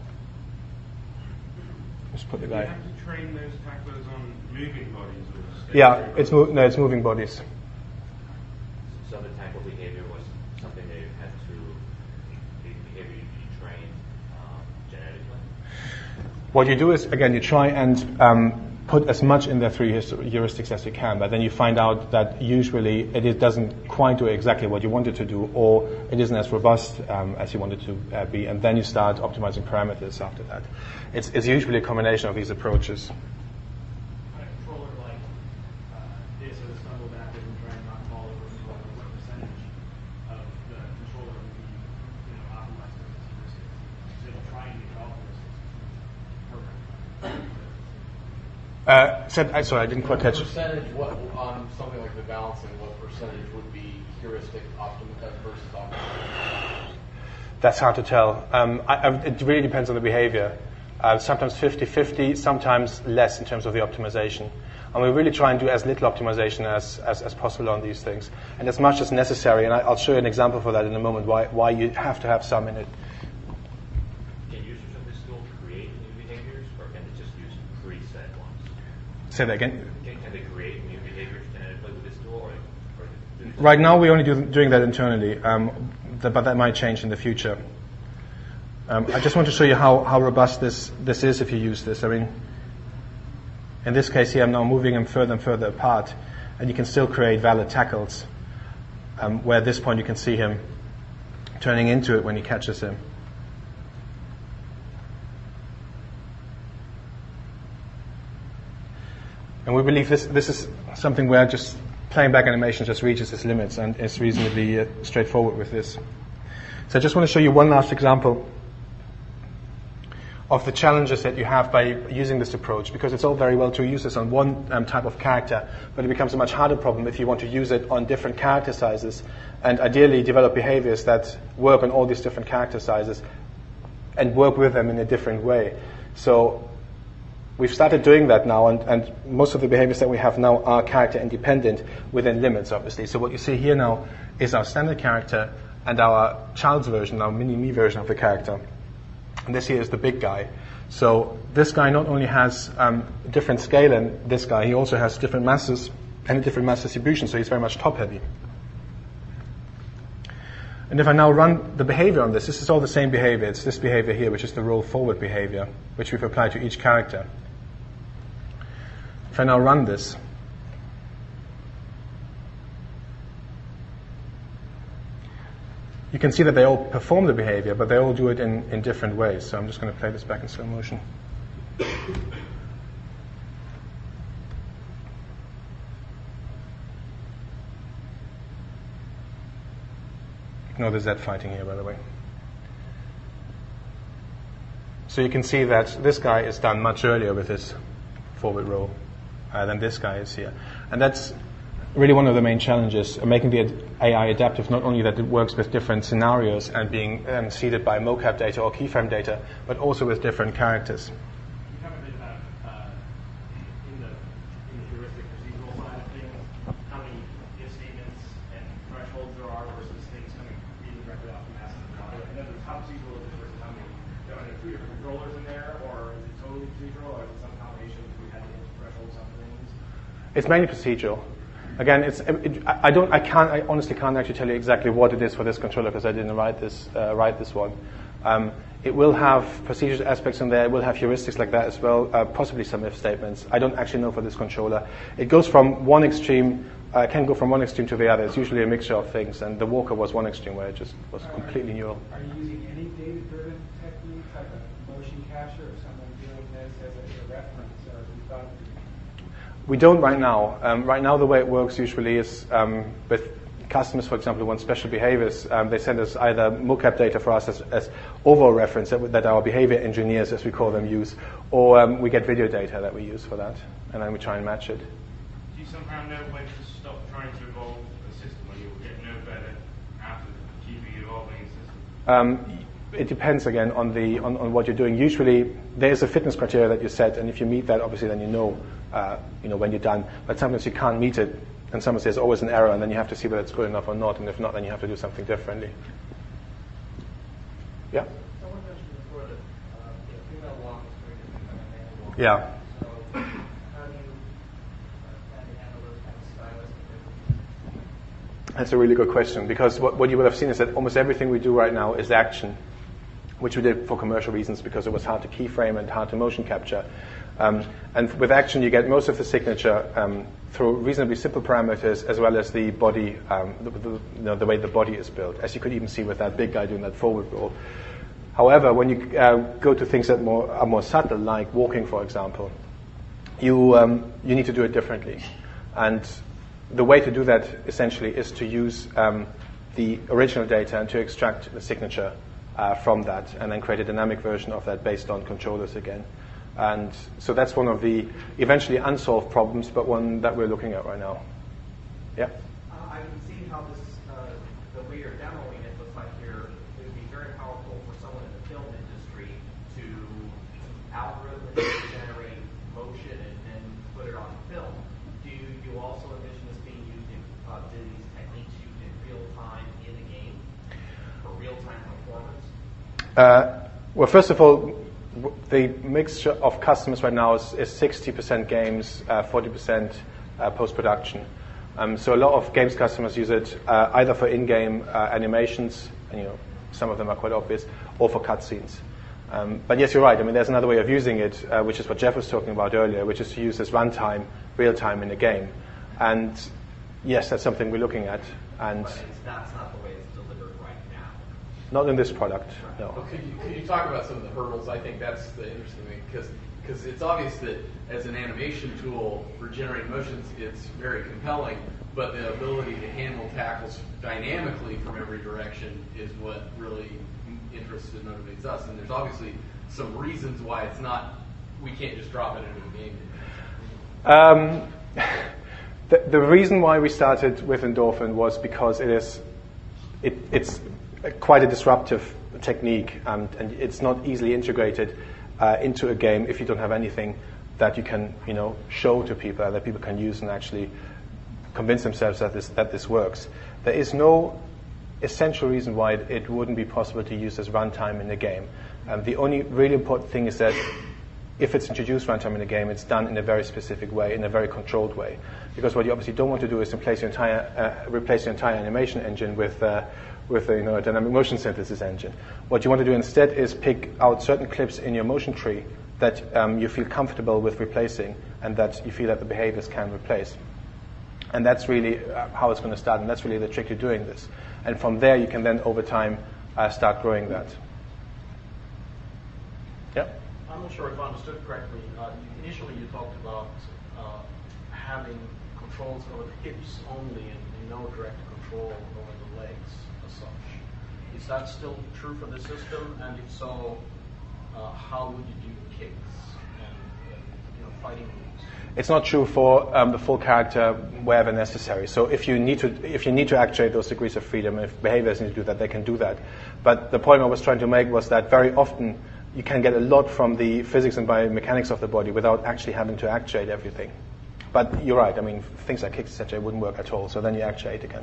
S2: Just put the guy.
S5: Do you have to train those tacklers on moving bodies? Or
S2: Yeah, it's moving bodies.
S6: So the tackle behavior was something that you had to, the behavior you trained genetically?
S2: What you do is, again, you try and put as much in the three heuristics as you can, but then you find out that usually it doesn't quite do exactly what you wanted to do, or it isn't as robust as you wanted to be, and then you start optimizing parameters after that. It's usually a combination of these approaches.
S3: On a controller like this or the stumble backwards and try and not fall over, what percentage of the controller would be optimized for this heuristic? So you're trying to get all heuristics program.
S2: Sorry, I didn't quite catch.
S1: Percentage, what on something like the balancing, what percentage would be heuristic versus optimal?
S2: That's hard to tell. It really depends on the behavior. Sometimes 50-50, sometimes less in terms of the optimization. And we really try and do as little optimization as possible on these things, and as much as necessary. And I'll show you an example for that in a moment, why you have to have some in it.
S6: Can users of this tool create
S2: Say that again.
S6: Can they create new behaviors genetically with this tool, or
S2: Right now, we're only doing that internally, but that might change in the future. I just want to show you how robust this is if you use this. I mean, in this case here, I'm now moving them further and further apart, and you can still create valid tackles, where at this point you can see him turning into it when he catches him. And we believe this is something where just playing back animation just reaches its limits and is reasonably straightforward with this. So I just want to show you one last example of the challenges that you have by using this approach, because it's all very well to use this on one type of character, but it becomes a much harder problem if you want to use it on different character sizes and ideally develop behaviors that work on all these different character sizes and work with them in a different way. So we've started doing that now, and most of the behaviors that we have now are character independent within limits, obviously. So what you see here now is our standard character and our child's version, our mini-me version of the character. And this here is the big guy. So this guy not only has different scale than this guy, he also has different masses and a different mass distribution, so he's very much top-heavy. And if I now run the behavior on this is all the same behavior. It's this behavior here, which is the roll forward behavior, which we've applied to each character. If I now run this, you can see that they all perform the behavior, but they all do it in different ways. So I'm just going to play this back in slow motion. Ignore the Z fighting here, by the way. So you can see that this guy is done much earlier with his forward roll than this guy is here. And that's really one of the main challenges, making the AI adaptive, not only that it works with different scenarios and being seeded by mocap data or keyframe data, but also with different characters.
S3: You talk a bit about in the heuristic procedural side of things, how many if statements and thresholds there are versus things coming really directly off the mass of the model. And then there's how procedural is it versus how many. Are there two different controllers in there, or is it totally procedural, or is it some combination if we had to hit thresholds on things?
S2: It's mainly procedural. Again, I honestly can't actually tell you exactly what it is for this controller because I didn't write this one. It will have procedural aspects in there. It will have heuristics like that as well, possibly some if statements. I don't actually know for this controller. It goes from one extreme, can go from one extreme to the other. It's usually a mixture of things, and the Walker was one extreme where it just was completely neural.
S7: Are you using any data-driven techniques, like a motion capture, or someone doing this as a reference, or have you thought?
S2: We don't right now. Right now, the way it works usually is with customers, for example, who want special behaviors. They send us either mocap data for us as overall reference that our behavior engineers, as we call them, use, or we get video data that we use for that, and then we try and match it.
S5: Do you somehow know when to stop trying to evolve the system, when you'll get no better out of keeping evolving the system?
S2: It depends again on what you're doing. Usually, there's a fitness criteria that you set, and if you meet that, obviously, then you know when you're done. But sometimes you can't meet it, and sometimes there's always an error, and then you have to see whether it's good enough or not. And if not, then you have to do something differently. Yeah.
S8: Someone mentioned before that female walk is very different than a male walk.
S2: Yeah.
S8: So how do you handle those kind of stylistic differences?
S2: That's a really good question, because what you will have seen is that almost everything we do right now is action, which we did for commercial reasons because it was hard to keyframe and hard to motion capture. And with action, you get most of the signature through reasonably simple parameters, as well as the body, the way the body is built, as you could even see with that big guy doing that forward roll. However, when you go to things that are more subtle, like walking, for example, you need to do it differently. And the way to do that, essentially, is to use the original data and to extract the signature from that, and then create a dynamic version of that based on controllers again. And so that's one of the eventually unsolved problems, but one that we're looking at right now. Yeah?
S8: I can see how this, the way you're demoing it looks like it would be very powerful for someone in the film industry to algorithmically generate motion and then put it on film. Do you also envision this being used in, do these techniques used in real time in the game for real time performance?
S2: Well, first of all, the mixture of customers right now is 60% games, 40% post-production. So a lot of games customers use it either for in-game animations, and some of them are quite obvious, or for cutscenes. But yes, you're right. I mean, there's another way of using it, which is what Jeff was talking about earlier, which is to use this runtime, real time in the game. And yes, that's something we're looking at. And
S8: But that's not the way it's delivered right now.
S2: not in this product, no.
S1: Well, could you talk about some of the hurdles? I think that's the interesting thing, because it's obvious that as an animation tool for generating motions, it's very compelling, but the ability to handle tackles dynamically from every direction is what really interests and motivates us. And there's obviously some reasons why we can't just drop it into a game.
S2: The reason why we started with Endorphin was because it's quite a disruptive technique, and it's not easily integrated into a game if you don't have anything that you can show to people, that people can use and actually convince themselves that this works. There is no essential reason why it wouldn't be possible to use as runtime in the game. The only really important thing is that if it's introduced runtime in the game, it's done in a very specific way, in a very controlled way. Because what you obviously don't want to do is replace your entire animation engine with a dynamic motion synthesis engine. What you want to do instead is pick out certain clips in your motion tree that you feel comfortable with replacing, and that you feel that the behaviors can replace. And that's really how it's going to start, and that's really the trick to doing this. And from there, you can then, over time, start growing that. Yeah?
S9: I'm not sure if I understood correctly. Initially, you talked about having controls over the hips only and no direct control over the legs as such. Is that still true for the system? And if so, how would you do kicks and fighting moves?
S2: It's not true for the full character wherever necessary. So if you need to actuate those degrees of freedom, if behaviors need to do that, they can do that. But the point I was trying to make was that very often you can get a lot from the physics and biomechanics of the body without actually having to actuate everything. But you're right. I mean, things like kicks, etc., wouldn't work at all. So then you actuate again.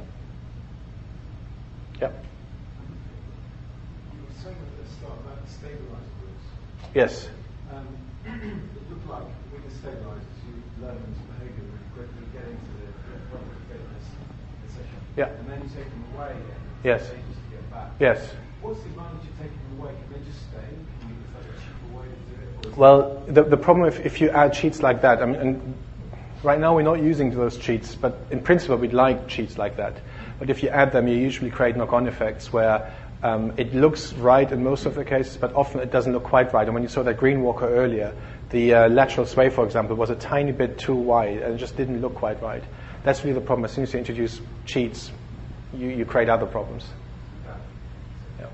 S2: Yeah.
S7: You were saying at the start about the stabilizers.
S2: Yes.
S7: It looked like with the stabilizers, you learn into behavior really quickly, get into the appropriate fitness, etc.
S2: Yeah.
S7: And then you take them away. And
S2: Yes.
S7: they just get back.
S2: Yes.
S7: What's the advantage of taking them away? Can they just stay? Is that a cheaper way to do it? Or is
S2: Well, the problem if you add cheats like that, I mean, and right now we're not using those cheats, but in principle we'd like cheats like that. But if you add them, you usually create knock-on effects where it looks right in most of the cases, but often it doesn't look quite right. And when you saw that green walker earlier, the lateral sway, for example, was a tiny bit too wide, and it just didn't look quite right. That's really the problem. As soon as you introduce cheats, you create other problems. Yeah.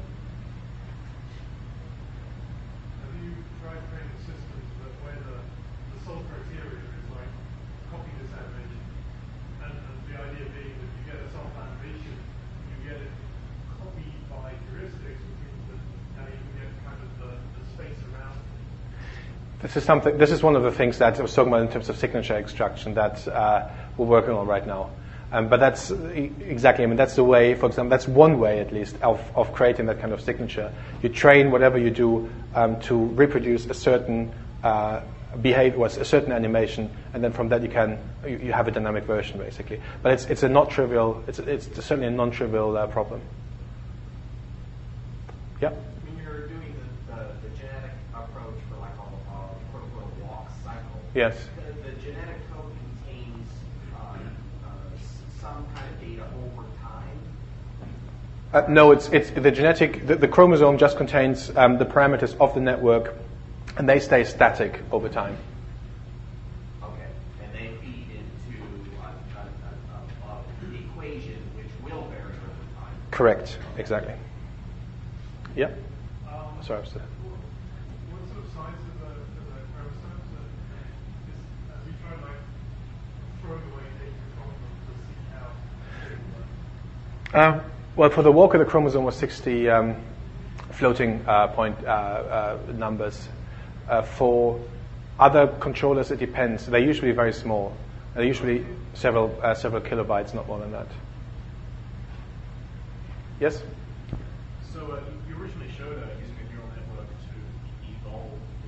S3: Have you tried creating systems that where the sole criteria is like copy this animation, and the idea being that you get a soft animation, you get it copied by heuristics, which means that now you can get kind of the space around it.
S2: This is one of the things that I was talking about in terms of signature extraction that we're working on right now. But that's exactly, I mean, that's the way, for example, that's one way at least of creating that kind of signature. You train whatever you do to reproduce a certain behavior, a certain animation, and then from that you have a dynamic version basically. But it's a not trivial, it's certainly a non-trivial problem. Yeah.
S8: When you're doing the genetic approach for like a quote-unquote walk cycle,
S2: Yes.
S8: the genetic code contains some kind of data over time?
S2: No, it's the genetic. The chromosome just contains the parameters of the network, and they stay static over time.
S8: Okay, and they feed into an equation which will vary over time.
S2: Correct. Exactly. Yeah. Sorry, I was there.
S3: What sort of size are the chromosomes? And have you tried like throwing away data from them to see how they work?
S2: Well, for the walker, the chromosome was 60 floating point numbers. For other controllers, it depends. They're usually very small. They're usually several kilobytes, not more than that. Yes?
S3: So you originally showed using a neural network to evolve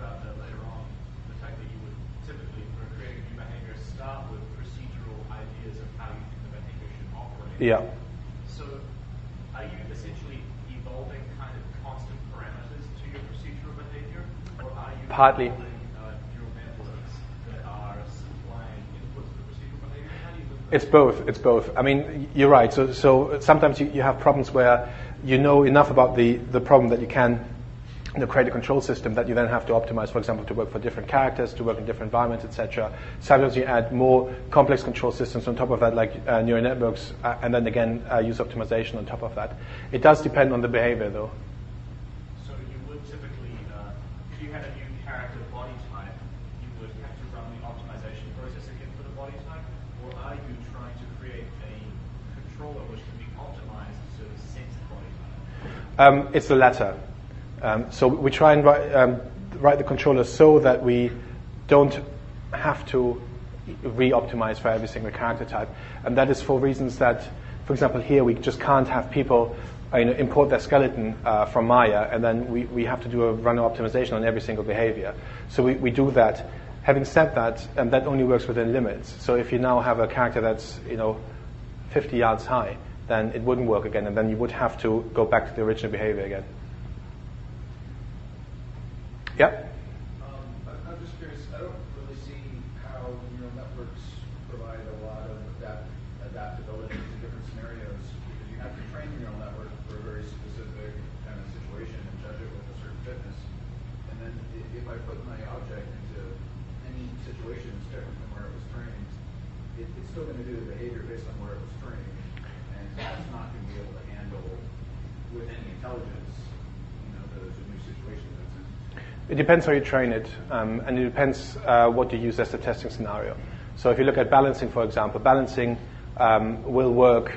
S3: about that later on, the fact that you would typically, for creating new behavior, start with procedural ideas of how you think the behavior should operate.
S2: Yeah.
S3: So are you essentially evolving kind of constant parameters to your procedural behavior, or are you
S2: Partly.
S3: building neural networks that are supplying inputs to the procedural behavior? How do you look at that?
S2: It's both. It's both. I mean, you're right. So sometimes you have problems where you know enough about the problem that you can create a control system that you then have to optimize, for example, to work for different characters, to work in different environments, etc. Sometimes you add more complex control systems on top of that, like neural networks, and then again use optimization on top of that. It does depend on the behavior, though.
S3: So you would typically, if you had a new character body type, you would have to run the optimization process again for the body type, or are you trying to create a controller which can be optimized to sense the body type?
S2: It's the latter. So we try and write the controller so that we don't have to re-optimize for every single character type. And that is for reasons that, for example, here we just can't have people import their skeleton from Maya, and then we have to do a runner optimization on every single behavior. So we do that. Having said that, that only works within limits. So if you now have a character that's 50 yards high, then it wouldn't work again, and then you would have to go back to the original behavior again. Yeah?
S7: I'm just curious, I don't really see how neural networks provide a lot of adaptability to different scenarios, because you have to train the neural network for a very specific kind of situation and judge it with a certain fitness. And then if I put my object into any situation that's different from where it was trained, it's still going to do the behavior based on where it was trained, and it's not going to be able to handle with any intelligence the new situation that's in.
S2: It depends how you train it, and it depends what you use as the testing scenario. So if you look at balancing, for example, balancing will work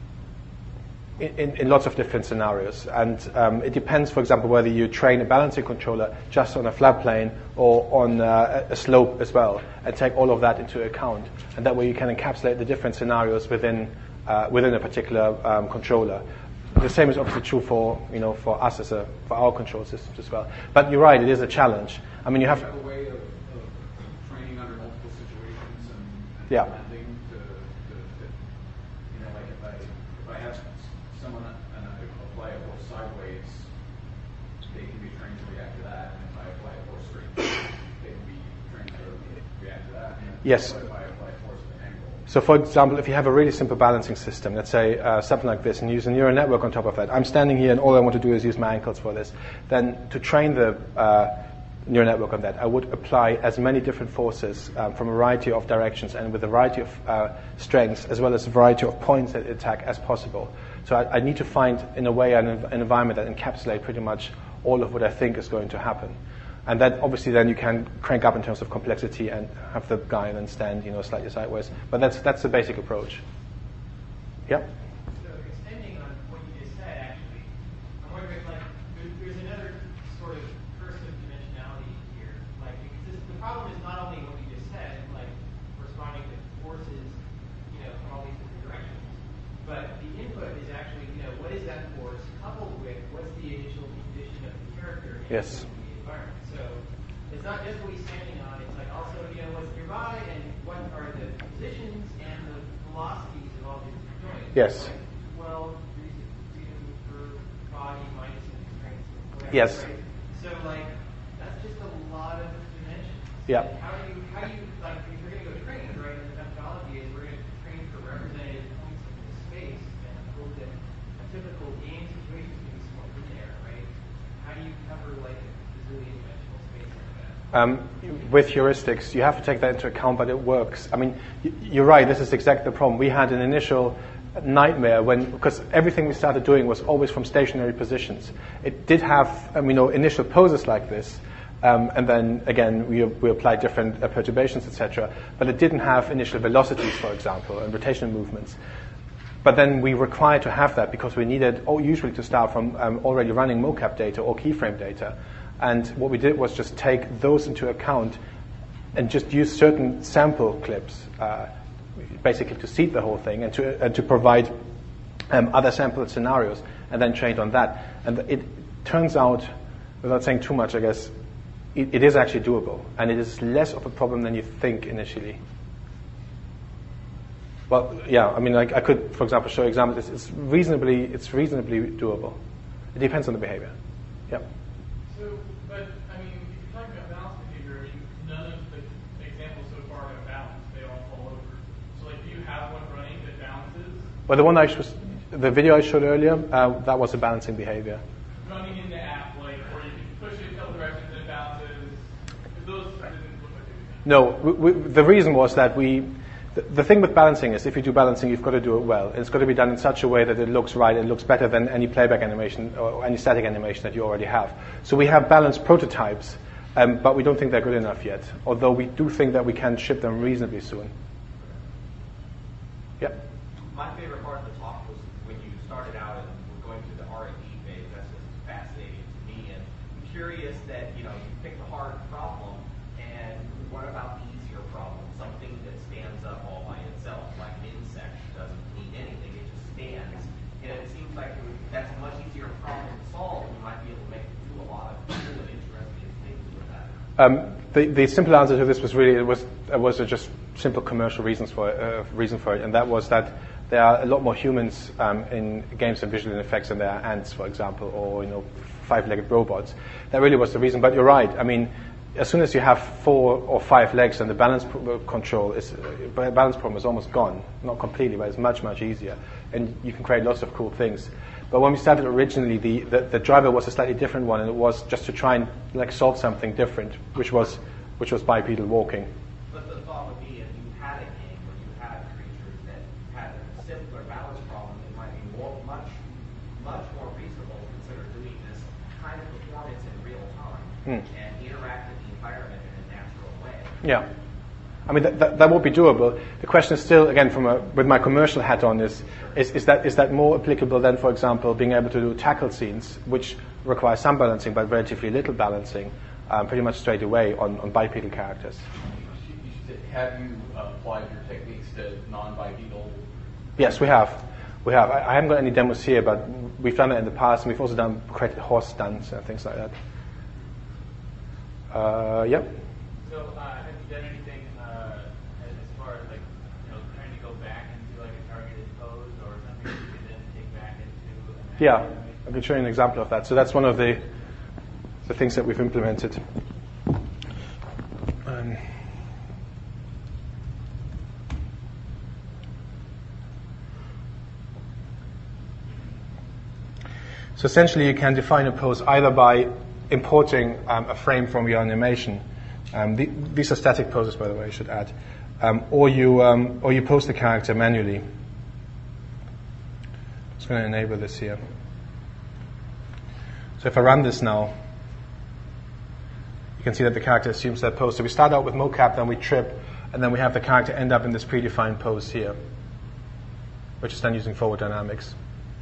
S2: in lots of different scenarios. And it depends, for example, whether you train a balancing controller just on a flat plane or on a slope as well, and take all of that into account. And that way you can encapsulate the different scenarios within a particular controller. The same is obviously true for us for our control systems as well. But you're right, it is a challenge. I mean, you have
S7: a way of training under multiple situations and
S2: yeah.
S7: implementing to like if I have someone and I apply a horse sideways, they can be trained to react to that. And if I apply a horse straight, they can be trained to react to that. And
S2: yes.
S7: If I apply a horse at an angle.
S2: So, for example, if you have a really simple balancing system, let's say something like this, and use a neural network on top of that, I'm standing here and all I want to do is use my ankles for this, then to train the neural network on that, I would apply as many different forces from a variety of directions and with a variety of strengths, as well as a variety of points at attack as possible. So I need to find, in a way, an environment that encapsulates pretty much all of what I think is going to happen. And that obviously then you can crank up in terms of complexity and have the guy then stand, slightly sideways. But that's the basic approach. Yeah?
S8: So extending on what you just said, actually, I'm wondering, there's another sort of cursive dimensionality here. Because the problem is not only what you just said, responding to forces, from all these different directions, but the input is actually, what is that force coupled with what's the initial condition of the character in
S2: Yes.
S8: the environment. So it's not just what he's standing on, it's also, what's nearby and what are the positions and the velocities of all these joints.
S2: Yes.
S8: 12 degrees of freedom per body minus the constraints. Whatever,
S2: Yes.
S8: right? So that's just a lot of dimensions.
S2: Yeah.
S8: And how do you if you're going to go train, right, and the methodology is we're going to train for representative points in space and hope that a typical game situation is going to be somewhat linear, right? How do you cover a bazillion dimensional space like that?
S2: With heuristics, you have to take that into account, but it works. I mean, you're right, this is exactly the problem. We had an initial nightmare because everything we started doing was always from stationary positions. It did have, initial poses like this, and then, again, we applied different perturbations, etc., but it didn't have initial velocities, for example, and rotational movements. But then we required to have that because we needed usually to start from already running mocap data or keyframe data. And what we did was just take those into account and just use certain sample clips, basically to seed the whole thing and to provide other sample scenarios, and then trained on that. And it turns out, without saying too much, I guess, it is actually doable, and it is less of a problem than you think initially. Well, yeah, I mean, like I could, for example, show examples. It's reasonably doable. It depends on the behavior. Yep.
S3: So, but I mean, if you're talking about balance behavior, I mean, none of the examples so far have balance. They all fall over. So, like, do you have one running that balances?
S2: Well, the video I showed earlier, that was a balancing behavior.
S3: Running in the app, like, or you can push it in a couple directions and it balances. If those didn't look like they did.
S2: No, the reason was that the thing with balancing is if you do balancing, you've got to do it well. It's got to be done in such a way that it looks right, it looks better than any playback animation or any static animation that you already have. So we have balanced prototypes, but we don't think they're good enough yet, although we do think that we can ship them reasonably soon. Yep.
S8: My favorite part of the talk was when you started out and were going through the R&D phase. That's just fascinating to me. And I'm curious that, you picked a hard problem, and what about the easier problem? Something that stands up all by itself, like an insect doesn't need anything, it just stands. And it seems like that's a much easier problem to solve, and you might be able to do a lot of really interesting things with that.
S2: The simple answer to this was really it was just simple commercial reason for it, and that was that there are a lot more humans in games and visual effects than there are ants, for example, or five-legged robots. That really was the reason. But you're right. I mean, as soon as you have 4 or 5 legs, then the balance problem is almost gone. Not completely, but it's much easier, and you can create lots of cool things. But when we started originally, the driver was a slightly different one, and it was just to try and solve something different, which was bipedal walking.
S8: But the thought would be if you had a game where you had creatures that had a simpler balance problem, it might be much more reasonable to consider doing this kind of performance in real time and interact with the environment in a natural way.
S2: Yeah. I mean, that would be doable. The question is still, again, with my commercial hat on, is that more applicable than, for example, being able to do tackle scenes, which require some balancing but relatively little balancing, pretty much straight away on bipedal characters.
S10: Have you applied your techniques to non-bipedal?
S2: Yes, we have. I haven't got any demos here, but we've done it in the past, and we've also created horse stunts and things like that. Yep.
S3: So, have you done anything as far as trying to go back and do a targeted pose or something you can then take back into?
S2: Yeah, I can show you an example of that. So that's one of the things that we've implemented. So essentially, you can define a pose either by importing a frame from your animation. These are static poses, by the way, I should add. Or you pose the character manually. I'm just going to enable this here. So if I run this now, you can see that the character assumes that pose. So we start out with mocap, then we trip, and then we have the character end up in this predefined pose here, which is done using forward dynamics.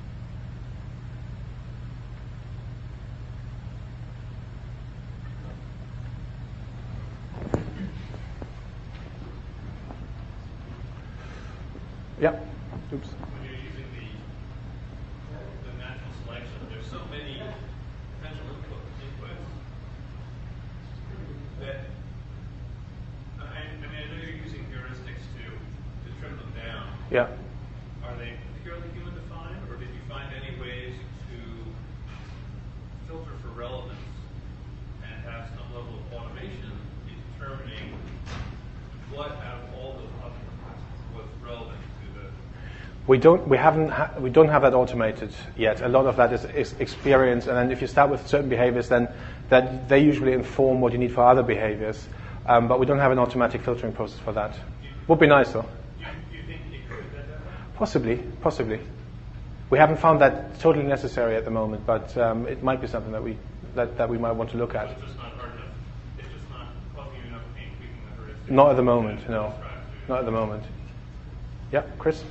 S2: Yeah. Oops.
S3: When you're using the natural selection, there's so many potential inputs that I know you're using heuristics to trim them down.
S2: Yeah.
S3: Are they purely human defined, or did you find any ways to filter for relevance and have some level of automation in determining what out of all the options was relevant?
S2: We don't have that automated yet. A lot of that is experience, and then if you start with certain behaviors, then that they usually inform what you need for other behaviors. But we don't have an automatic filtering process for that. Would be nice, though.
S3: Do you think it could have
S2: that? Possibly. We haven't found that totally necessary at the moment, but it might be something that we might want to look at.
S3: It's just not hard enough. It's just not causing you enough pain tweaking the heuristic.
S2: Not at the moment, no. Not at the moment. Yeah, Chris?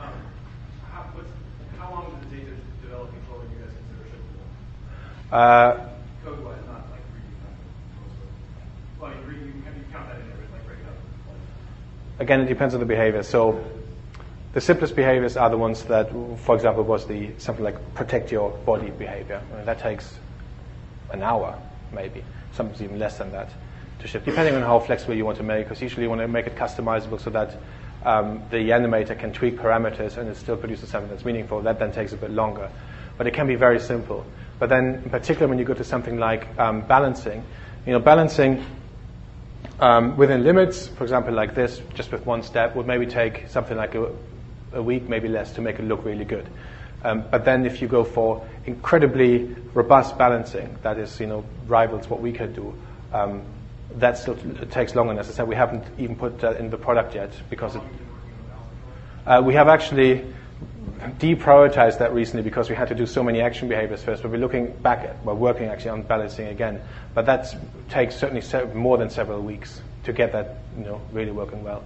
S7: How long does it take to develop controller you guys consider shippable? Code-wise, not like 3D content. Well, you count that in there, but break it up.
S2: Again, it depends on the behavior. So the simplest behaviors are the ones that, for example, was something like protect your body behavior. I mean, that takes an hour maybe. Sometimes even less than that to ship, depending on how flexible you want to make, because usually you want to make it customizable so that the animator can tweak parameters and it still produces something that's meaningful. That then takes a bit longer. But it can be very simple. But then, in particular, when you go to something like balancing, balancing within limits, for example, like this, just with one step, would maybe take something like a week, maybe less, to make it look really good. But then if you go for incredibly robust balancing, that is, rivals what we can do, that still takes longer. And as I said, we haven't even put that in the product yet because we have actually deprioritized that recently because we had to do so many action behaviors first. But we're working actually on balancing again. But that takes certainly more than several weeks to get that, really working well.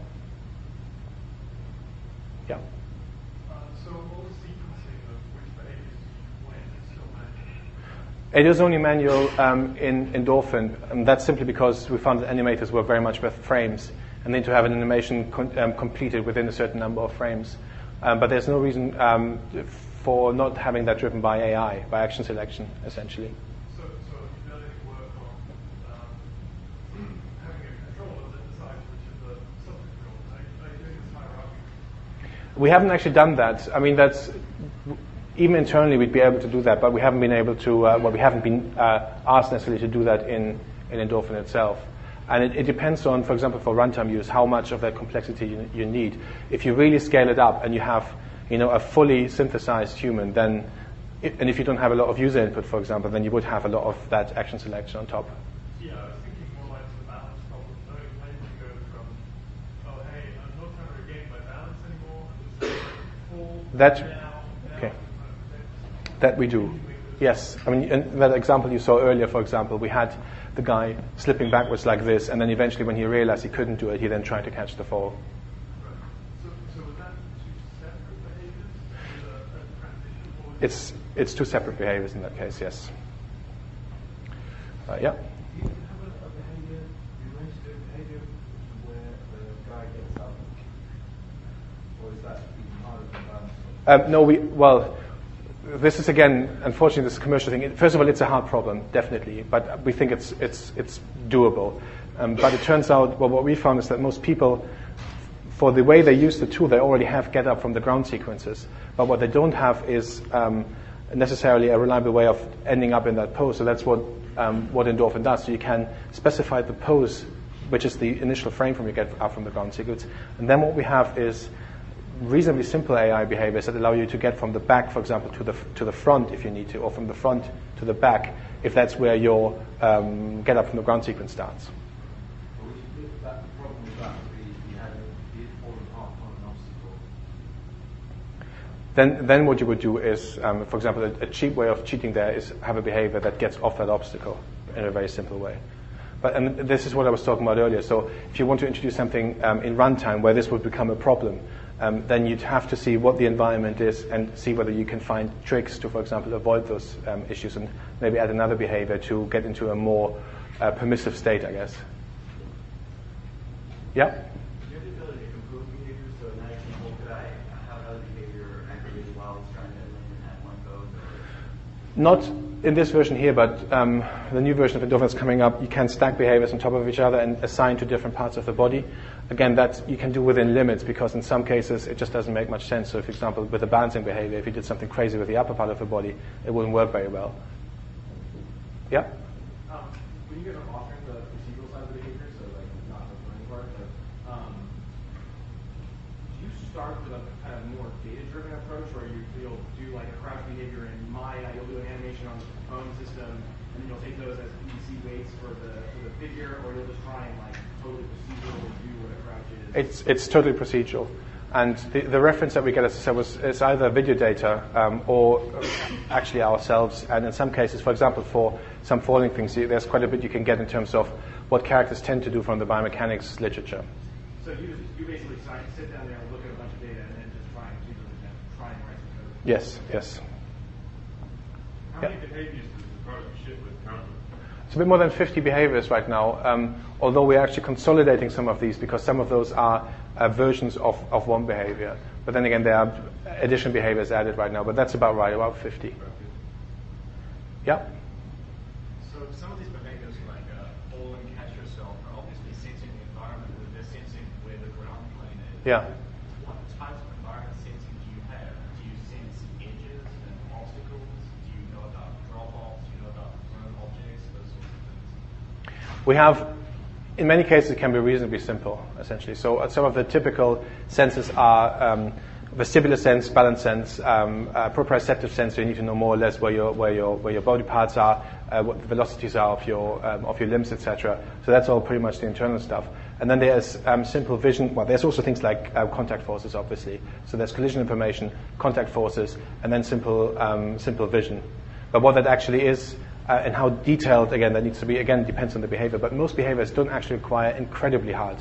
S2: Yeah.
S3: So all the sequencing of which behaviors when is still manual?
S2: It is only manual in Endorphin, and that's simply because we found that animators work very much with frames and need to have an animation completed within a certain number of frames. But there's no reason for not having that driven by AI, by action selection, essentially.
S3: So if you build any work on having a controller that decides which of the subcontrollers, are you doing this hierarchy?
S2: We haven't actually done that. I mean, that's even internally we'd be able to do that, but we haven't been able to. We haven't been asked necessarily to do that in Endorphin itself. And it depends on, for example, for runtime use, how much of that complexity you need. If you really scale it up and you have, a fully synthesized human, then, and if you don't have a lot of user input, for example, then you would have a lot of that action selection on top.
S3: Yeah, I was thinking more like the balance problem. How do you go from, oh, hey, I'm not trying to regain my balance anymore, I'm just full
S2: Okay. That we do. Yes. I mean, in that example you saw earlier, for example, we had the guy slipping backwards like this, and then eventually when he realized he couldn't do it, he then tried to catch the fall.
S3: So was that two separate behaviors? A transition?
S2: It's two separate behaviors in that case, yes. Yeah?
S11: Do you have a behavior, you mentioned a behavior where the guy gets up? Or is that even harder than balance?
S2: This is, again, unfortunately, this commercial thing. First of all, it's a hard problem, definitely, but we think it's doable. But it turns out, what we found is that most people, for the way they use the tool, they already have get up from the ground sequences. But what they don't have is necessarily a reliable way of ending up in that pose. So that's what Endorphin does. So you can specify the pose, which is the initial frame from you get up from the ground sequence. And then what we have is reasonably simple AI behaviors that allow you to get from the back, for example, to the front if you need to, or from the front to the back if that's where your get up from the ground sequence starts.
S11: That the problem with that would be you had it falling apart on an obstacle.
S2: Then what you would do is, for example, a cheap way of cheating there is have a behavior that gets off that obstacle in a very simple way. And this is what I was talking about earlier. So if you want to introduce something in runtime where this would become a problem, then you'd have to see what the environment is and see whether you can find tricks to, for example, avoid those issues and maybe add another behavior to get into a more permissive state, I guess. Yeah?
S12: Do you have the ability to compose behavior so now you can could I have other behavior activated while it's trying to add one code?
S2: Not in this version here, but the new version of Endorphin that's coming up, you can stack behaviors on top of each other and assign to different parts of the body. Again, that you can do within limits because in some cases it just doesn't make much sense. So, for example, with the balancing behavior, if you did something crazy with the upper part of the body, it wouldn't work very well. Yeah?
S13: When you guys are offering the procedural side of the behavior, so like not the learning part, but do you start with a kind of more data-driven approach, or you'll do like a crouch behavior in Maya, you'll do an animation on the phone system, and then you'll take those as EDC weights for the figure, or you'll just try and like totally procedural do what a crouch is?
S2: It's totally procedural. And the reference that we get, as I said, is either video data or actually ourselves. And in some cases, for example, for some falling things, there's quite a bit you can get in terms of what characters tend to do from the biomechanics literature.
S13: So you basically sit down there and look at a bunch of data and then just try and write some code?
S2: Yes.
S5: How many behaviors does the product ship with currently?
S2: It's a bit more than 50 behaviors right now, although we're actually consolidating some of these because some of those are versions of one behavior. But then again, there are additional behaviors added right now, but that's about right, about 50. Yeah?
S3: So some of these behaviors
S2: Yeah.
S8: What types of environment sensing do you have? Do you sense edges and obstacles? Do you know about drop-offs? Do you know about thrown objects? Those sorts of things?
S2: We have, in many cases, it can be reasonably simple, essentially. So some of the typical senses are vestibular sense, balance sense, proprioceptive sense. So you need to know more or less where your body parts are, what the velocities are of your limbs, etc. So that's all pretty much the internal stuff. And then there's simple vision. Well, there's also things like contact forces, obviously. So there's collision information, contact forces, and then simple vision. But what that actually is, and how detailed, again, that needs to be, again, depends on the behavior. But most behaviors don't actually require incredibly hard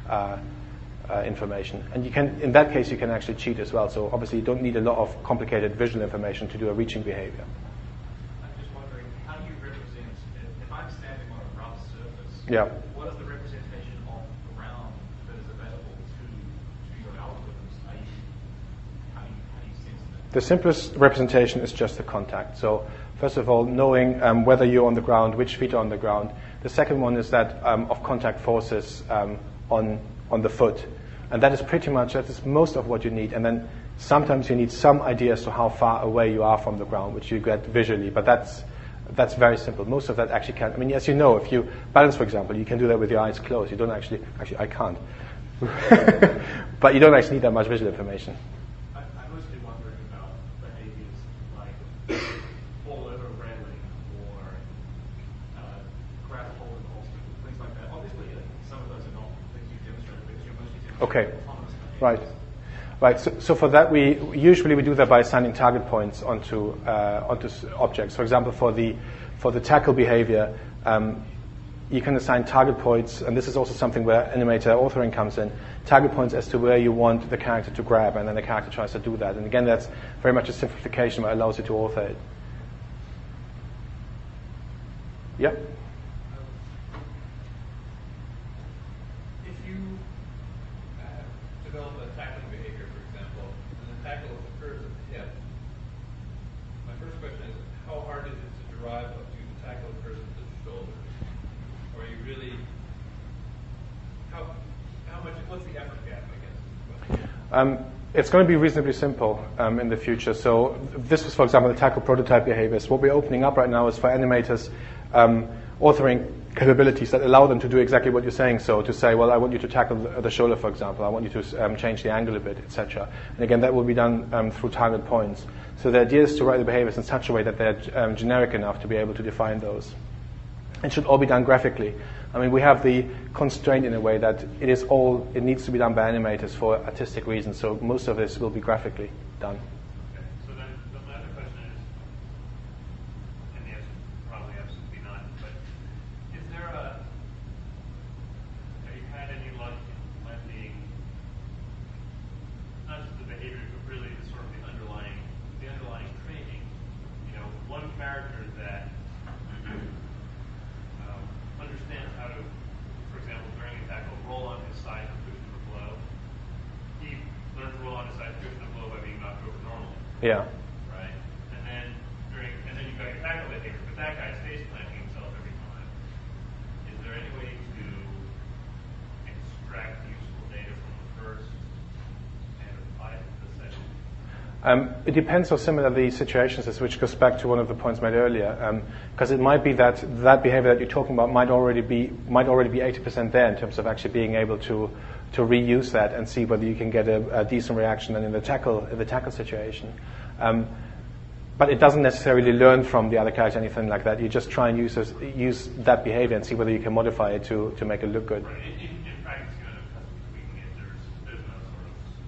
S2: information. And you can, in that case, you can actually cheat as well. So obviously you don't need a lot of complicated visual information to do a reaching behavior.
S8: I'm just wondering, how do you represent, if I'm standing on a rough surface,
S2: Yeah.
S8: what is the representation on the ground that is available to your algorithms? How do you sense that?
S2: The simplest representation is just the contact. So first of all, knowing whether you're on the ground, which feet are on the ground. The second one is that of contact forces on the foot. And that is most of what you need. And then sometimes you need some idea as to how far away you are from the ground, which you get visually. But that's very simple. Most of that actually can. I mean, as you know, if you balance, for example, you can do that with your eyes closed. You don't actually I can't. But you don't actually need that much visual information.
S3: I'm mostly wondering about behaviors like fall over railing or grab hold of obstacles, things like that. Obviously, some of those are not things you've demonstrated because you're mostly demonstrating autonomous behaviors.
S2: Right. So for that, we usually do that by assigning target points onto objects. For example, for the tackle behavior, you can assign target points, and this is also something where animator authoring comes in. Target points as to where you want the character to grab, and then the character tries to do that. And again, that's very much a simplification that allows you to author it. Yep.
S10: If you develop a tackling behavior, for example, and the tackle occurs at the hip, my first question is, how hard is it to derive up to the tackle occurs at the shoulders? Or are you really, how much, what's the effort gap, I guess?
S2: It's going to be reasonably simple in the future. So this was, for example, the tackle prototype behaviors. What we're opening up right now is for animators authoring capabilities that allow them to do exactly what you're saying. So to say, well, I want you to tackle the shoulder, for example. I want you to change the angle a bit, etc. And again, that will be done through target points. So the idea is to write the behaviors in such a way that they're generic enough to be able to define those. It should all be done graphically. I mean, we have the constraint in a way that it needs to be done by animators for artistic reasons. So most of this will be graphically done.
S3: Okay. So then the other question is, and the answer is probably absolutely not, but is there have you had any luck in blending not just the behavior, but really the sort of the underlying training? You know, one character that understands how to, for example, during a tackle, roll on his side and cushion the blow. He learns to roll on his side, cushion the blow by being knocked over normally.
S2: Yeah.
S3: Right? And then you've got your tackle behavior, but that guy stays planting himself every time. Is there any way to extract useful data from the first and apply it to the second?
S2: It depends how similar the situations is, which goes back to one of the points made earlier. Because it might be that behavior that you're talking about might already be 80% there in terms of actually being able to reuse that and see whether you can get a decent reaction in the tackle situation. But it doesn't necessarily learn from the other character, anything like that. You just try and use that behavior and see whether you can modify it to make it look good.
S3: Right. In practice, you end up custom tweaking it. There's no sort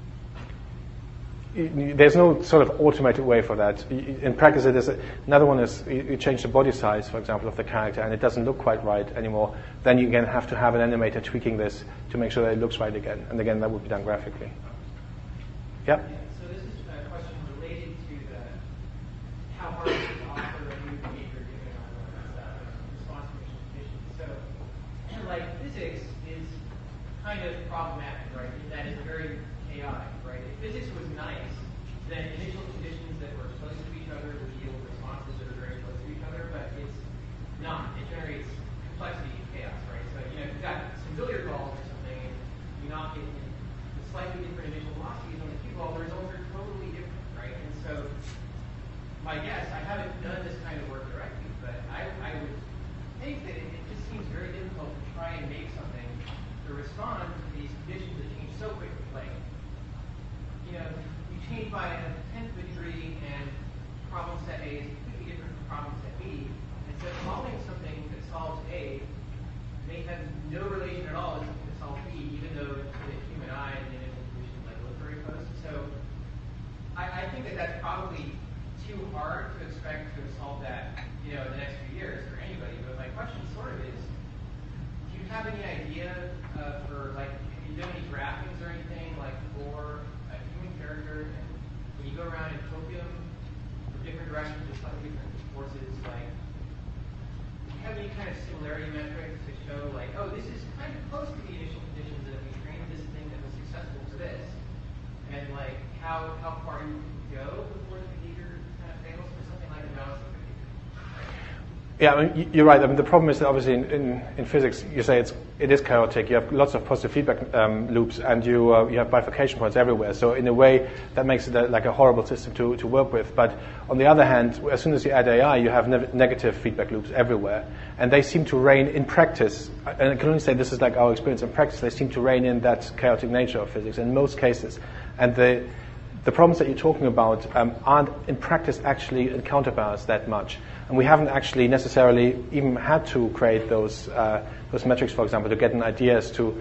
S3: of...
S2: There's no sort of automated way for that. In practice, another one is you change the body size, for example, of the character, and it doesn't look quite right anymore. Then you again have to have an animator tweaking this to make sure that it looks right again. And again, that would be done graphically. Yeah?
S14: So this is a question related to how hard it is to offer a new behavior given on response function conditions. So, like physics is kind of problematic, right? That is very chaotic, right? If physics was nice, then initial conditions that were close to each other would yield responses that are very close to each other, but it's not. It generates complexity and chaos, right? So, if you've got some billiard balls or something, and you knock it in a slightly done this kind of work directly, but I would think that it just seems very difficult to try and make something to respond to these conditions that change so quickly. Like, you change by a tenth of a degree, and problem set A is completely different from problem set B. And so solving something that solves A may have no relation at all to something that solves B, even though to the human eye and in conditions like look very close. So I think that that's probably too hard to expect to solve that, in the next few years for anybody. But my question sort of is, do you have any idea for, like, have you done any draftings or anything, like, for a human character, and when you go around and poke him from different directions with slightly different forces, like, do you have any kind of similarity metrics to show, like, oh, this is kind of close to the initial conditions that we trained this thing that was successful to this, and, like, how far you can go before the behavior kind of fails for something like a balancing behavior?
S2: Yeah, I mean, you're right. I mean, the problem is that obviously in physics, you say it is chaotic. You have lots of positive feedback loops, and you have bifurcation points everywhere. So in a way, that makes it like a horrible system to work with. But on the other hand, as soon as you add AI, you have negative feedback loops everywhere, and they seem to reign in practice. And I can only say this is like our experience in practice. They seem to reign in that chaotic nature of physics in most cases, and the problems that you're talking about aren't in practice actually counterbalanced that much. And we haven't actually necessarily even had to create those metrics, for example, to get an idea as to,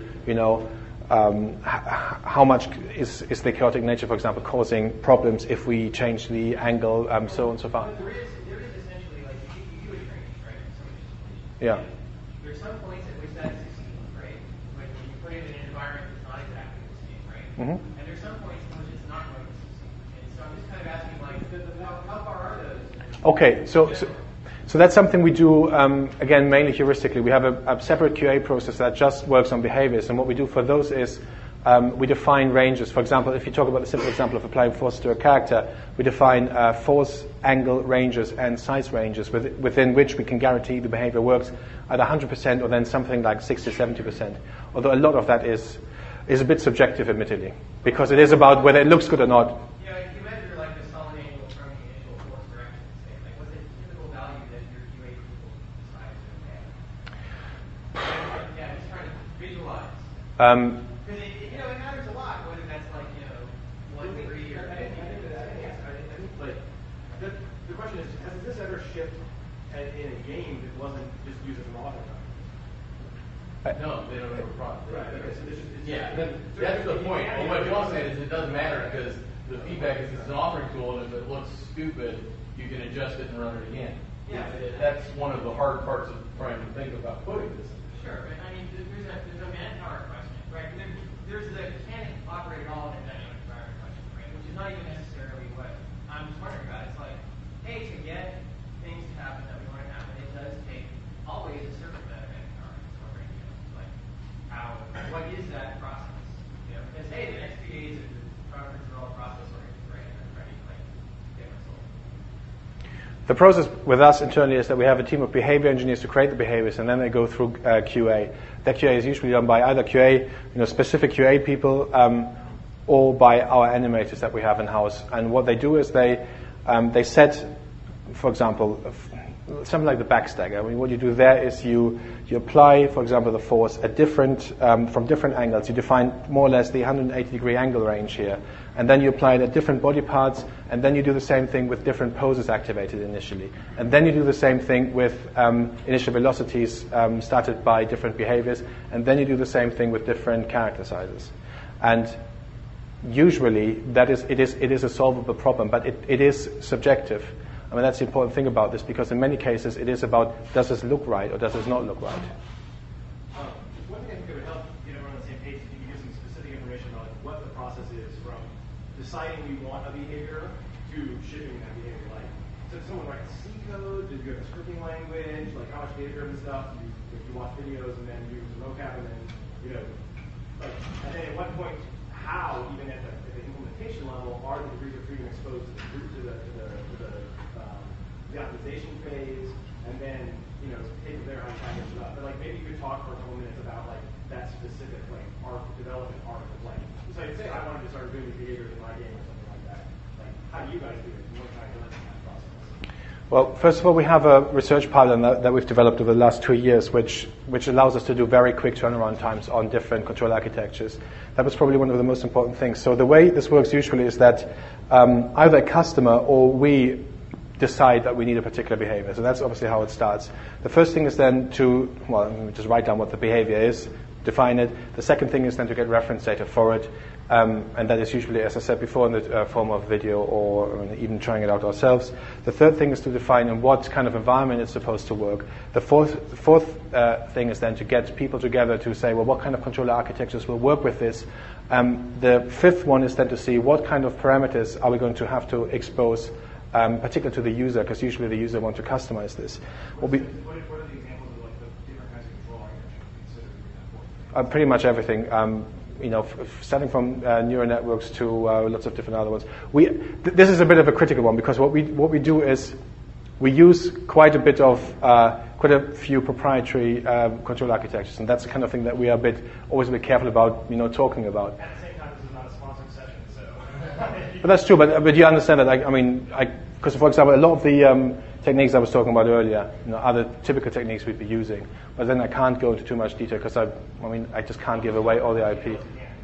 S2: how much is the chaotic nature, for example, causing problems if we change the angle, so on and so forth.
S14: But there is essentially, like, you do a training, right?
S2: Yeah.
S14: There's some points at which that succeeds, right? Like when you put it in an environment that's not exactly the same, right?
S2: Mm-hmm.
S14: And there's some points in which it's not going to succeed. And so I'm just kind of asking, like, how far are those?
S2: Okay, so that's something we do, again, mainly heuristically. We have a separate QA process that just works on behaviors, and what we do for those is we define ranges. For example, if you talk about the simple example of applying force to a character, we define force, angle ranges, and size ranges within which we can guarantee the behavior works at 100% or then something like 60, 70%. Although a lot of that is a bit subjective, admittedly, because it is about whether it looks good or not.
S14: Yeah, if you measure like the solid angle from the initial force direction, say, like what's a typical value that your QA people decide to okay? Yeah, just trying to visualize. Because it matters a lot whether that's like 1 degree or.
S13: I think like the question is, has this ever shipped in a game that wasn't just used as an auto?
S1: No, they don't have a product.
S13: Right. Okay, so this is
S1: that's the point. And what John said is it doesn't matter because the feedback is it's an authoring tool, and if it looks stupid, you can adjust it and run it again.
S14: Yeah.
S1: That's one of the hard parts of trying to think about coding this.
S14: Sure, but I mean, there's a manpower question, right? There's the can it operate at all in a dynamic environment question, right? Which is not even necessarily what I'm just wondering about. It's like, hey, to get things to happen that we want to happen, it does take always a certain amount of manpower. Like, what is that process? Because hey, the next few days of the conference are all process oriented, right? And I'm ready to get myself.
S2: The process with us internally is that we have a team of behavior engineers to create the behaviors, and then they go through QA. That QA is usually done by either QA, specific QA people, or by our animators that we have in house. And what they do is they set, for example, something like the backstack. I mean, what you do there is you apply, for example, the force at from different angles. You define more or less the 180-degree angle range here, and then you apply it at different body parts, and then you do the same thing with different poses activated initially, and then you do the same thing with initial velocities started by different behaviors, and then you do the same thing with different character sizes, and usually it is a solvable problem, but it is subjective. I mean, that's the important thing about this, because in many cases it is about, does this look right or does this not look right?
S13: One thing I think that would help get everyone on the same page is if you can give some specific information about what the process is from deciding we want a behavior to shipping that behavior. Like, so does someone write C code? Did you have a scripting language? Like, how much data-driven stuff? If you watch videos and then use the mocap and then, and then at what point, how, even at the implementation level, are the degrees of freedom exposed to the optimization phase, and then take it there how you package it up. But like maybe you could talk for a couple minutes about like that specific like development arc of like. So I'd say I wanted to start doing these behaviors in my game or something like that. Like how do you guys do it? And what kind of that process?
S2: Well, first of all, we have a research pipeline that we've developed over the last 2 years, which allows us to do very quick turnaround times on different control architectures. That was probably one of the most important things. So the way this works usually is that either a customer or we decide that we need a particular behavior. So that's obviously how it starts. The first thing is then to, just write down what the behavior is, define it. The second thing is then to get reference data for it. And that is usually, as I said before, in the form of video or even trying it out ourselves. The third thing is to define in what kind of environment it's supposed to work. The fourth thing is then to get people together to say, well, what kind of controller architectures will work with this? The fifth one is then to see what kind of parameters are we going to have to expose, particularly to the user, because usually the user wants to customize this.
S3: What are the examples of like the different kinds of control architecture considered in that work?
S2: Pretty much everything. Starting from neural networks to lots of different other ones. This is a bit of a critical one because what we do is we use quite a few proprietary control architectures, and that's the kind of thing that we are always a bit careful about, talking about.
S3: At the same time, this is not a sponsored session, so.
S2: But that's true. But you understand that? Because for example, a lot of the techniques I was talking about earlier, are the typical techniques we'd be using. But then I can't go into too much detail because I just can't give away all the IP.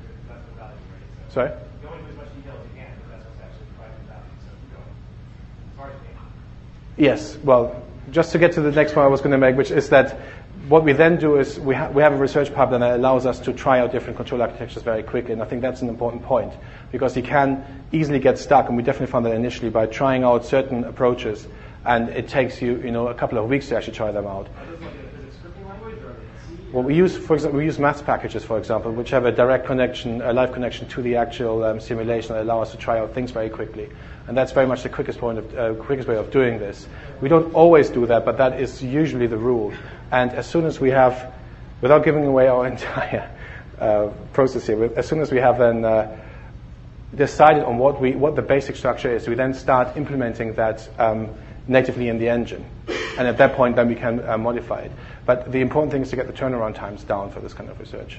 S2: Sorry?
S3: Go into as much detail as you can, but that's what's actually providing value. So go as far as you can.
S2: Yes. Well, just to get to the next point I was going to make, which is that what we then do is we have a research pipeline that allows us to try out different control architectures very quickly, and I think that's an important point because you can easily get stuck, and we definitely found that initially by trying out certain approaches, and it takes you, a couple of weeks to actually try them out.
S3: Are those like a physics scripting language or C?
S2: Well, we use maths packages, for example, which have a direct connection, a live connection to the actual simulation that allow us to try out things very quickly. And that's very much the quickest way of doing this. We don't always do that, but that is usually the rule. And as soon as we have, without giving away our entire process here, as soon as we have then decided on what the basic structure is, we then start implementing that natively in the engine. And at that point, then we can modify it. But the important thing is to get the turnaround times down for this kind of research.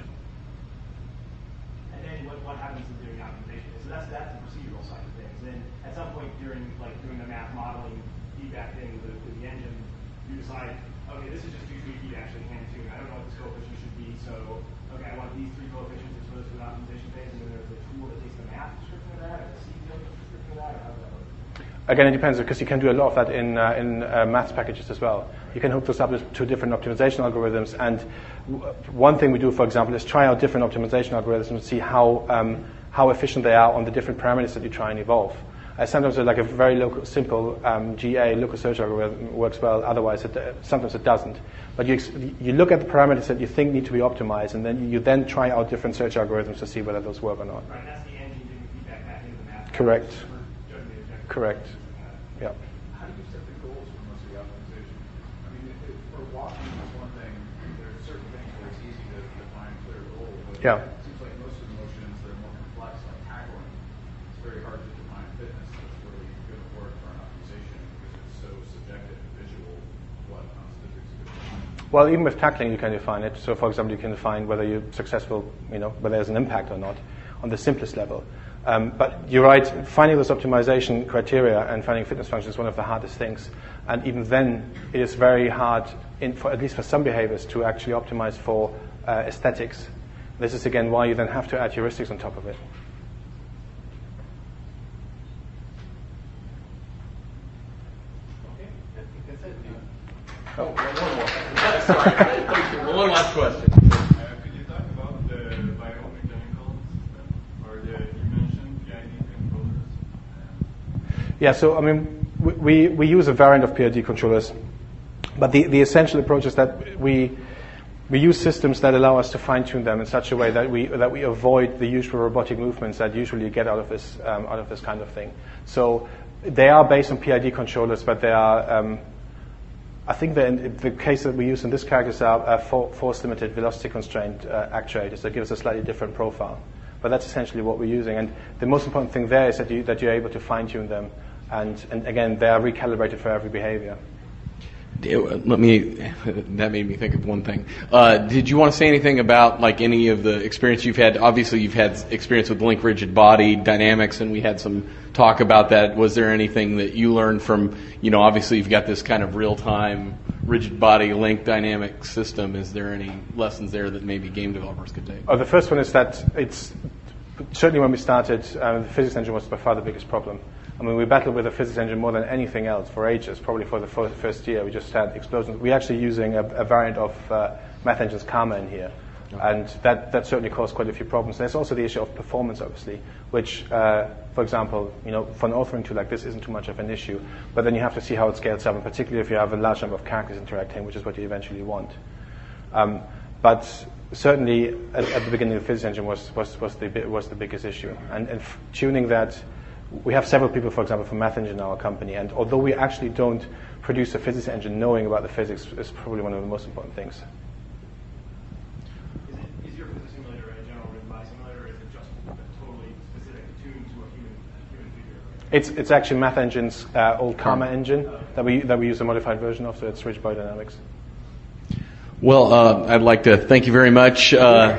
S3: And then what happens in doing optimization? So that's the procedural side of things. And then at some point during doing the math modeling, feedback thing with the engine, you decide, okay, this is just too tricky to actually hand tune. I don't know what this coefficient should be, so okay, I want these three coefficients exposed to an optimization phase, and then there's the tool that takes the math description of that, or the C description of that, or how does that work?
S2: Again, it depends because you can do a lot of that in maths packages as well. You can hook this up to different optimization algorithms, and one thing we do, for example, is try out different optimization algorithms and see how efficient they are on the different parameters that you try and evolve. Sometimes like a very simple GA local search algorithm works well. Otherwise, sometimes it doesn't. But you look at the parameters that you think need to be optimized, and then you try out different search algorithms to see whether those work or not.
S3: Right, that's the engine giving feedback back into the math.
S2: Correct. Correct. Yeah.
S7: How do you set the goals for most of the optimization? I mean, for walking is one thing. There's certain things where it's easy to define clear goals. But
S2: Yeah.
S7: It seems like most of the motions that are more complex, like tackling, it's very hard to define fitness. That's really good work for an optimization because it's so subjective and visual what constitutes a good design.
S2: Well, even with tackling, you can define it. So, for example, you can define whether you're successful, whether there's an impact or not on the simplest level. But you're right, finding those optimization criteria and finding fitness functions is one of the hardest things. And even then, it is very hard, at least for some behaviors, to actually optimize for aesthetics. This is, again, why you then have to add heuristics on top of it.
S3: Okay, I think that's it.
S1: Oh, one more. Sorry. One last question.
S4: Could you talk about the biomechanical system or you mentioned PID controllers?
S2: Yeah, so we use a variant of PID controllers, but the essential approach is that we use systems that allow us to fine-tune them in such a way that we avoid the usual robotic movements that usually you get out of this kind of thing. So they are based on PID controllers, but they are I think the case that we use in this character are force-limited, velocity-constrained actuators that give us a slightly different profile. But that's essentially what we're using. And the most important thing there is that you're able to fine-tune them. And again, they are recalibrated for every behavior.
S1: That made me think of one thing. Did you want to say anything about like any of the experience you've had? Obviously, you've had experience with Link Rigid Body Dynamics, and we had some talk about that. Was there anything that you learned from, obviously you've got this kind of real-time rigid body link dynamic system. Is there any lessons there that maybe game developers could take?
S2: The first one is that it's certainly when we started, the physics engine was by far the biggest problem. I mean, we battled with the physics engine more than anything else for ages, probably for the first year. We just had explosions. We're actually using a variant of Math Engine's Karma in here. And that certainly caused quite a few problems. There's also the issue of performance, obviously, which, for example, for an authoring tool like this isn't too much of an issue. But then you have to see how it scales up, and particularly if you have a large number of characters interacting, which is what you eventually want. But certainly, at the beginning, the physics engine was the biggest issue. And tuning that. We have several people, for example, from Math Engine in our company, and although we actually don't produce a physics engine, knowing about the physics is probably one of the most important things.
S3: Is your physics simulator a general rigid body simulator, or is it just totally specific, tuned to a human figure?
S2: It's actually Math Engine's old Karma engine that we use a modified version of, so it's rigid body dynamics.
S1: Well, I'd like to thank you very much.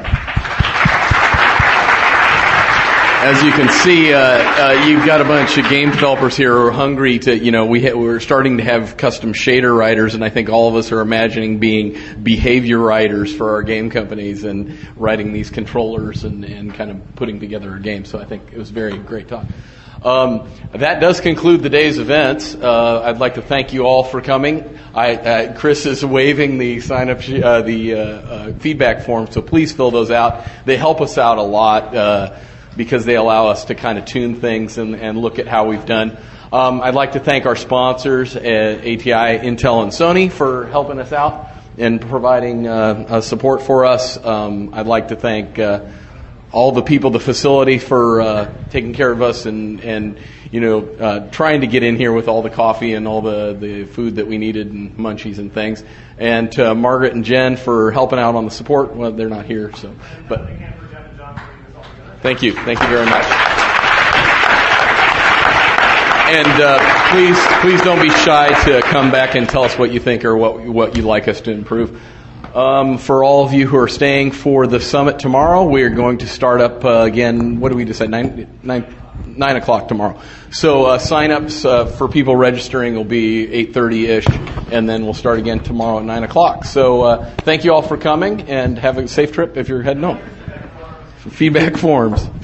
S1: As you can see, you've got a bunch of game developers here who are hungry to, we're starting to have custom shader writers, and I think all of us are imagining being behavior writers for our game companies and writing these controllers and kind of putting together a game. So I think it was a very great talk. That does conclude the day's events. I'd like to thank you all for coming. Chris is waving the sign-up, the feedback form, so please fill those out. They help us out a lot. Because they allow us to kind of tune things and look at how we've done. I'd like to thank our sponsors at ATI, Intel, and Sony for helping us out and providing support for us. I'd like to thank all the people, the facility, for taking care of us and trying to get in here with all the coffee and all the food that we needed and munchies and things. And to Margaret and Jen for helping out on the support. Well, they're not here, so but. Thank you very much. And please don't be shy to come back and tell us what you think or what you'd like us to improve. For all of you who are staying for the summit tomorrow, we are going to start up again. What do we decide? 9 o'clock tomorrow. So sign-ups for people registering will be 8:30-ish, and then we'll start again tomorrow at 9 o'clock. So thank you all for coming, and have a safe trip if you're heading home. Feedback forms.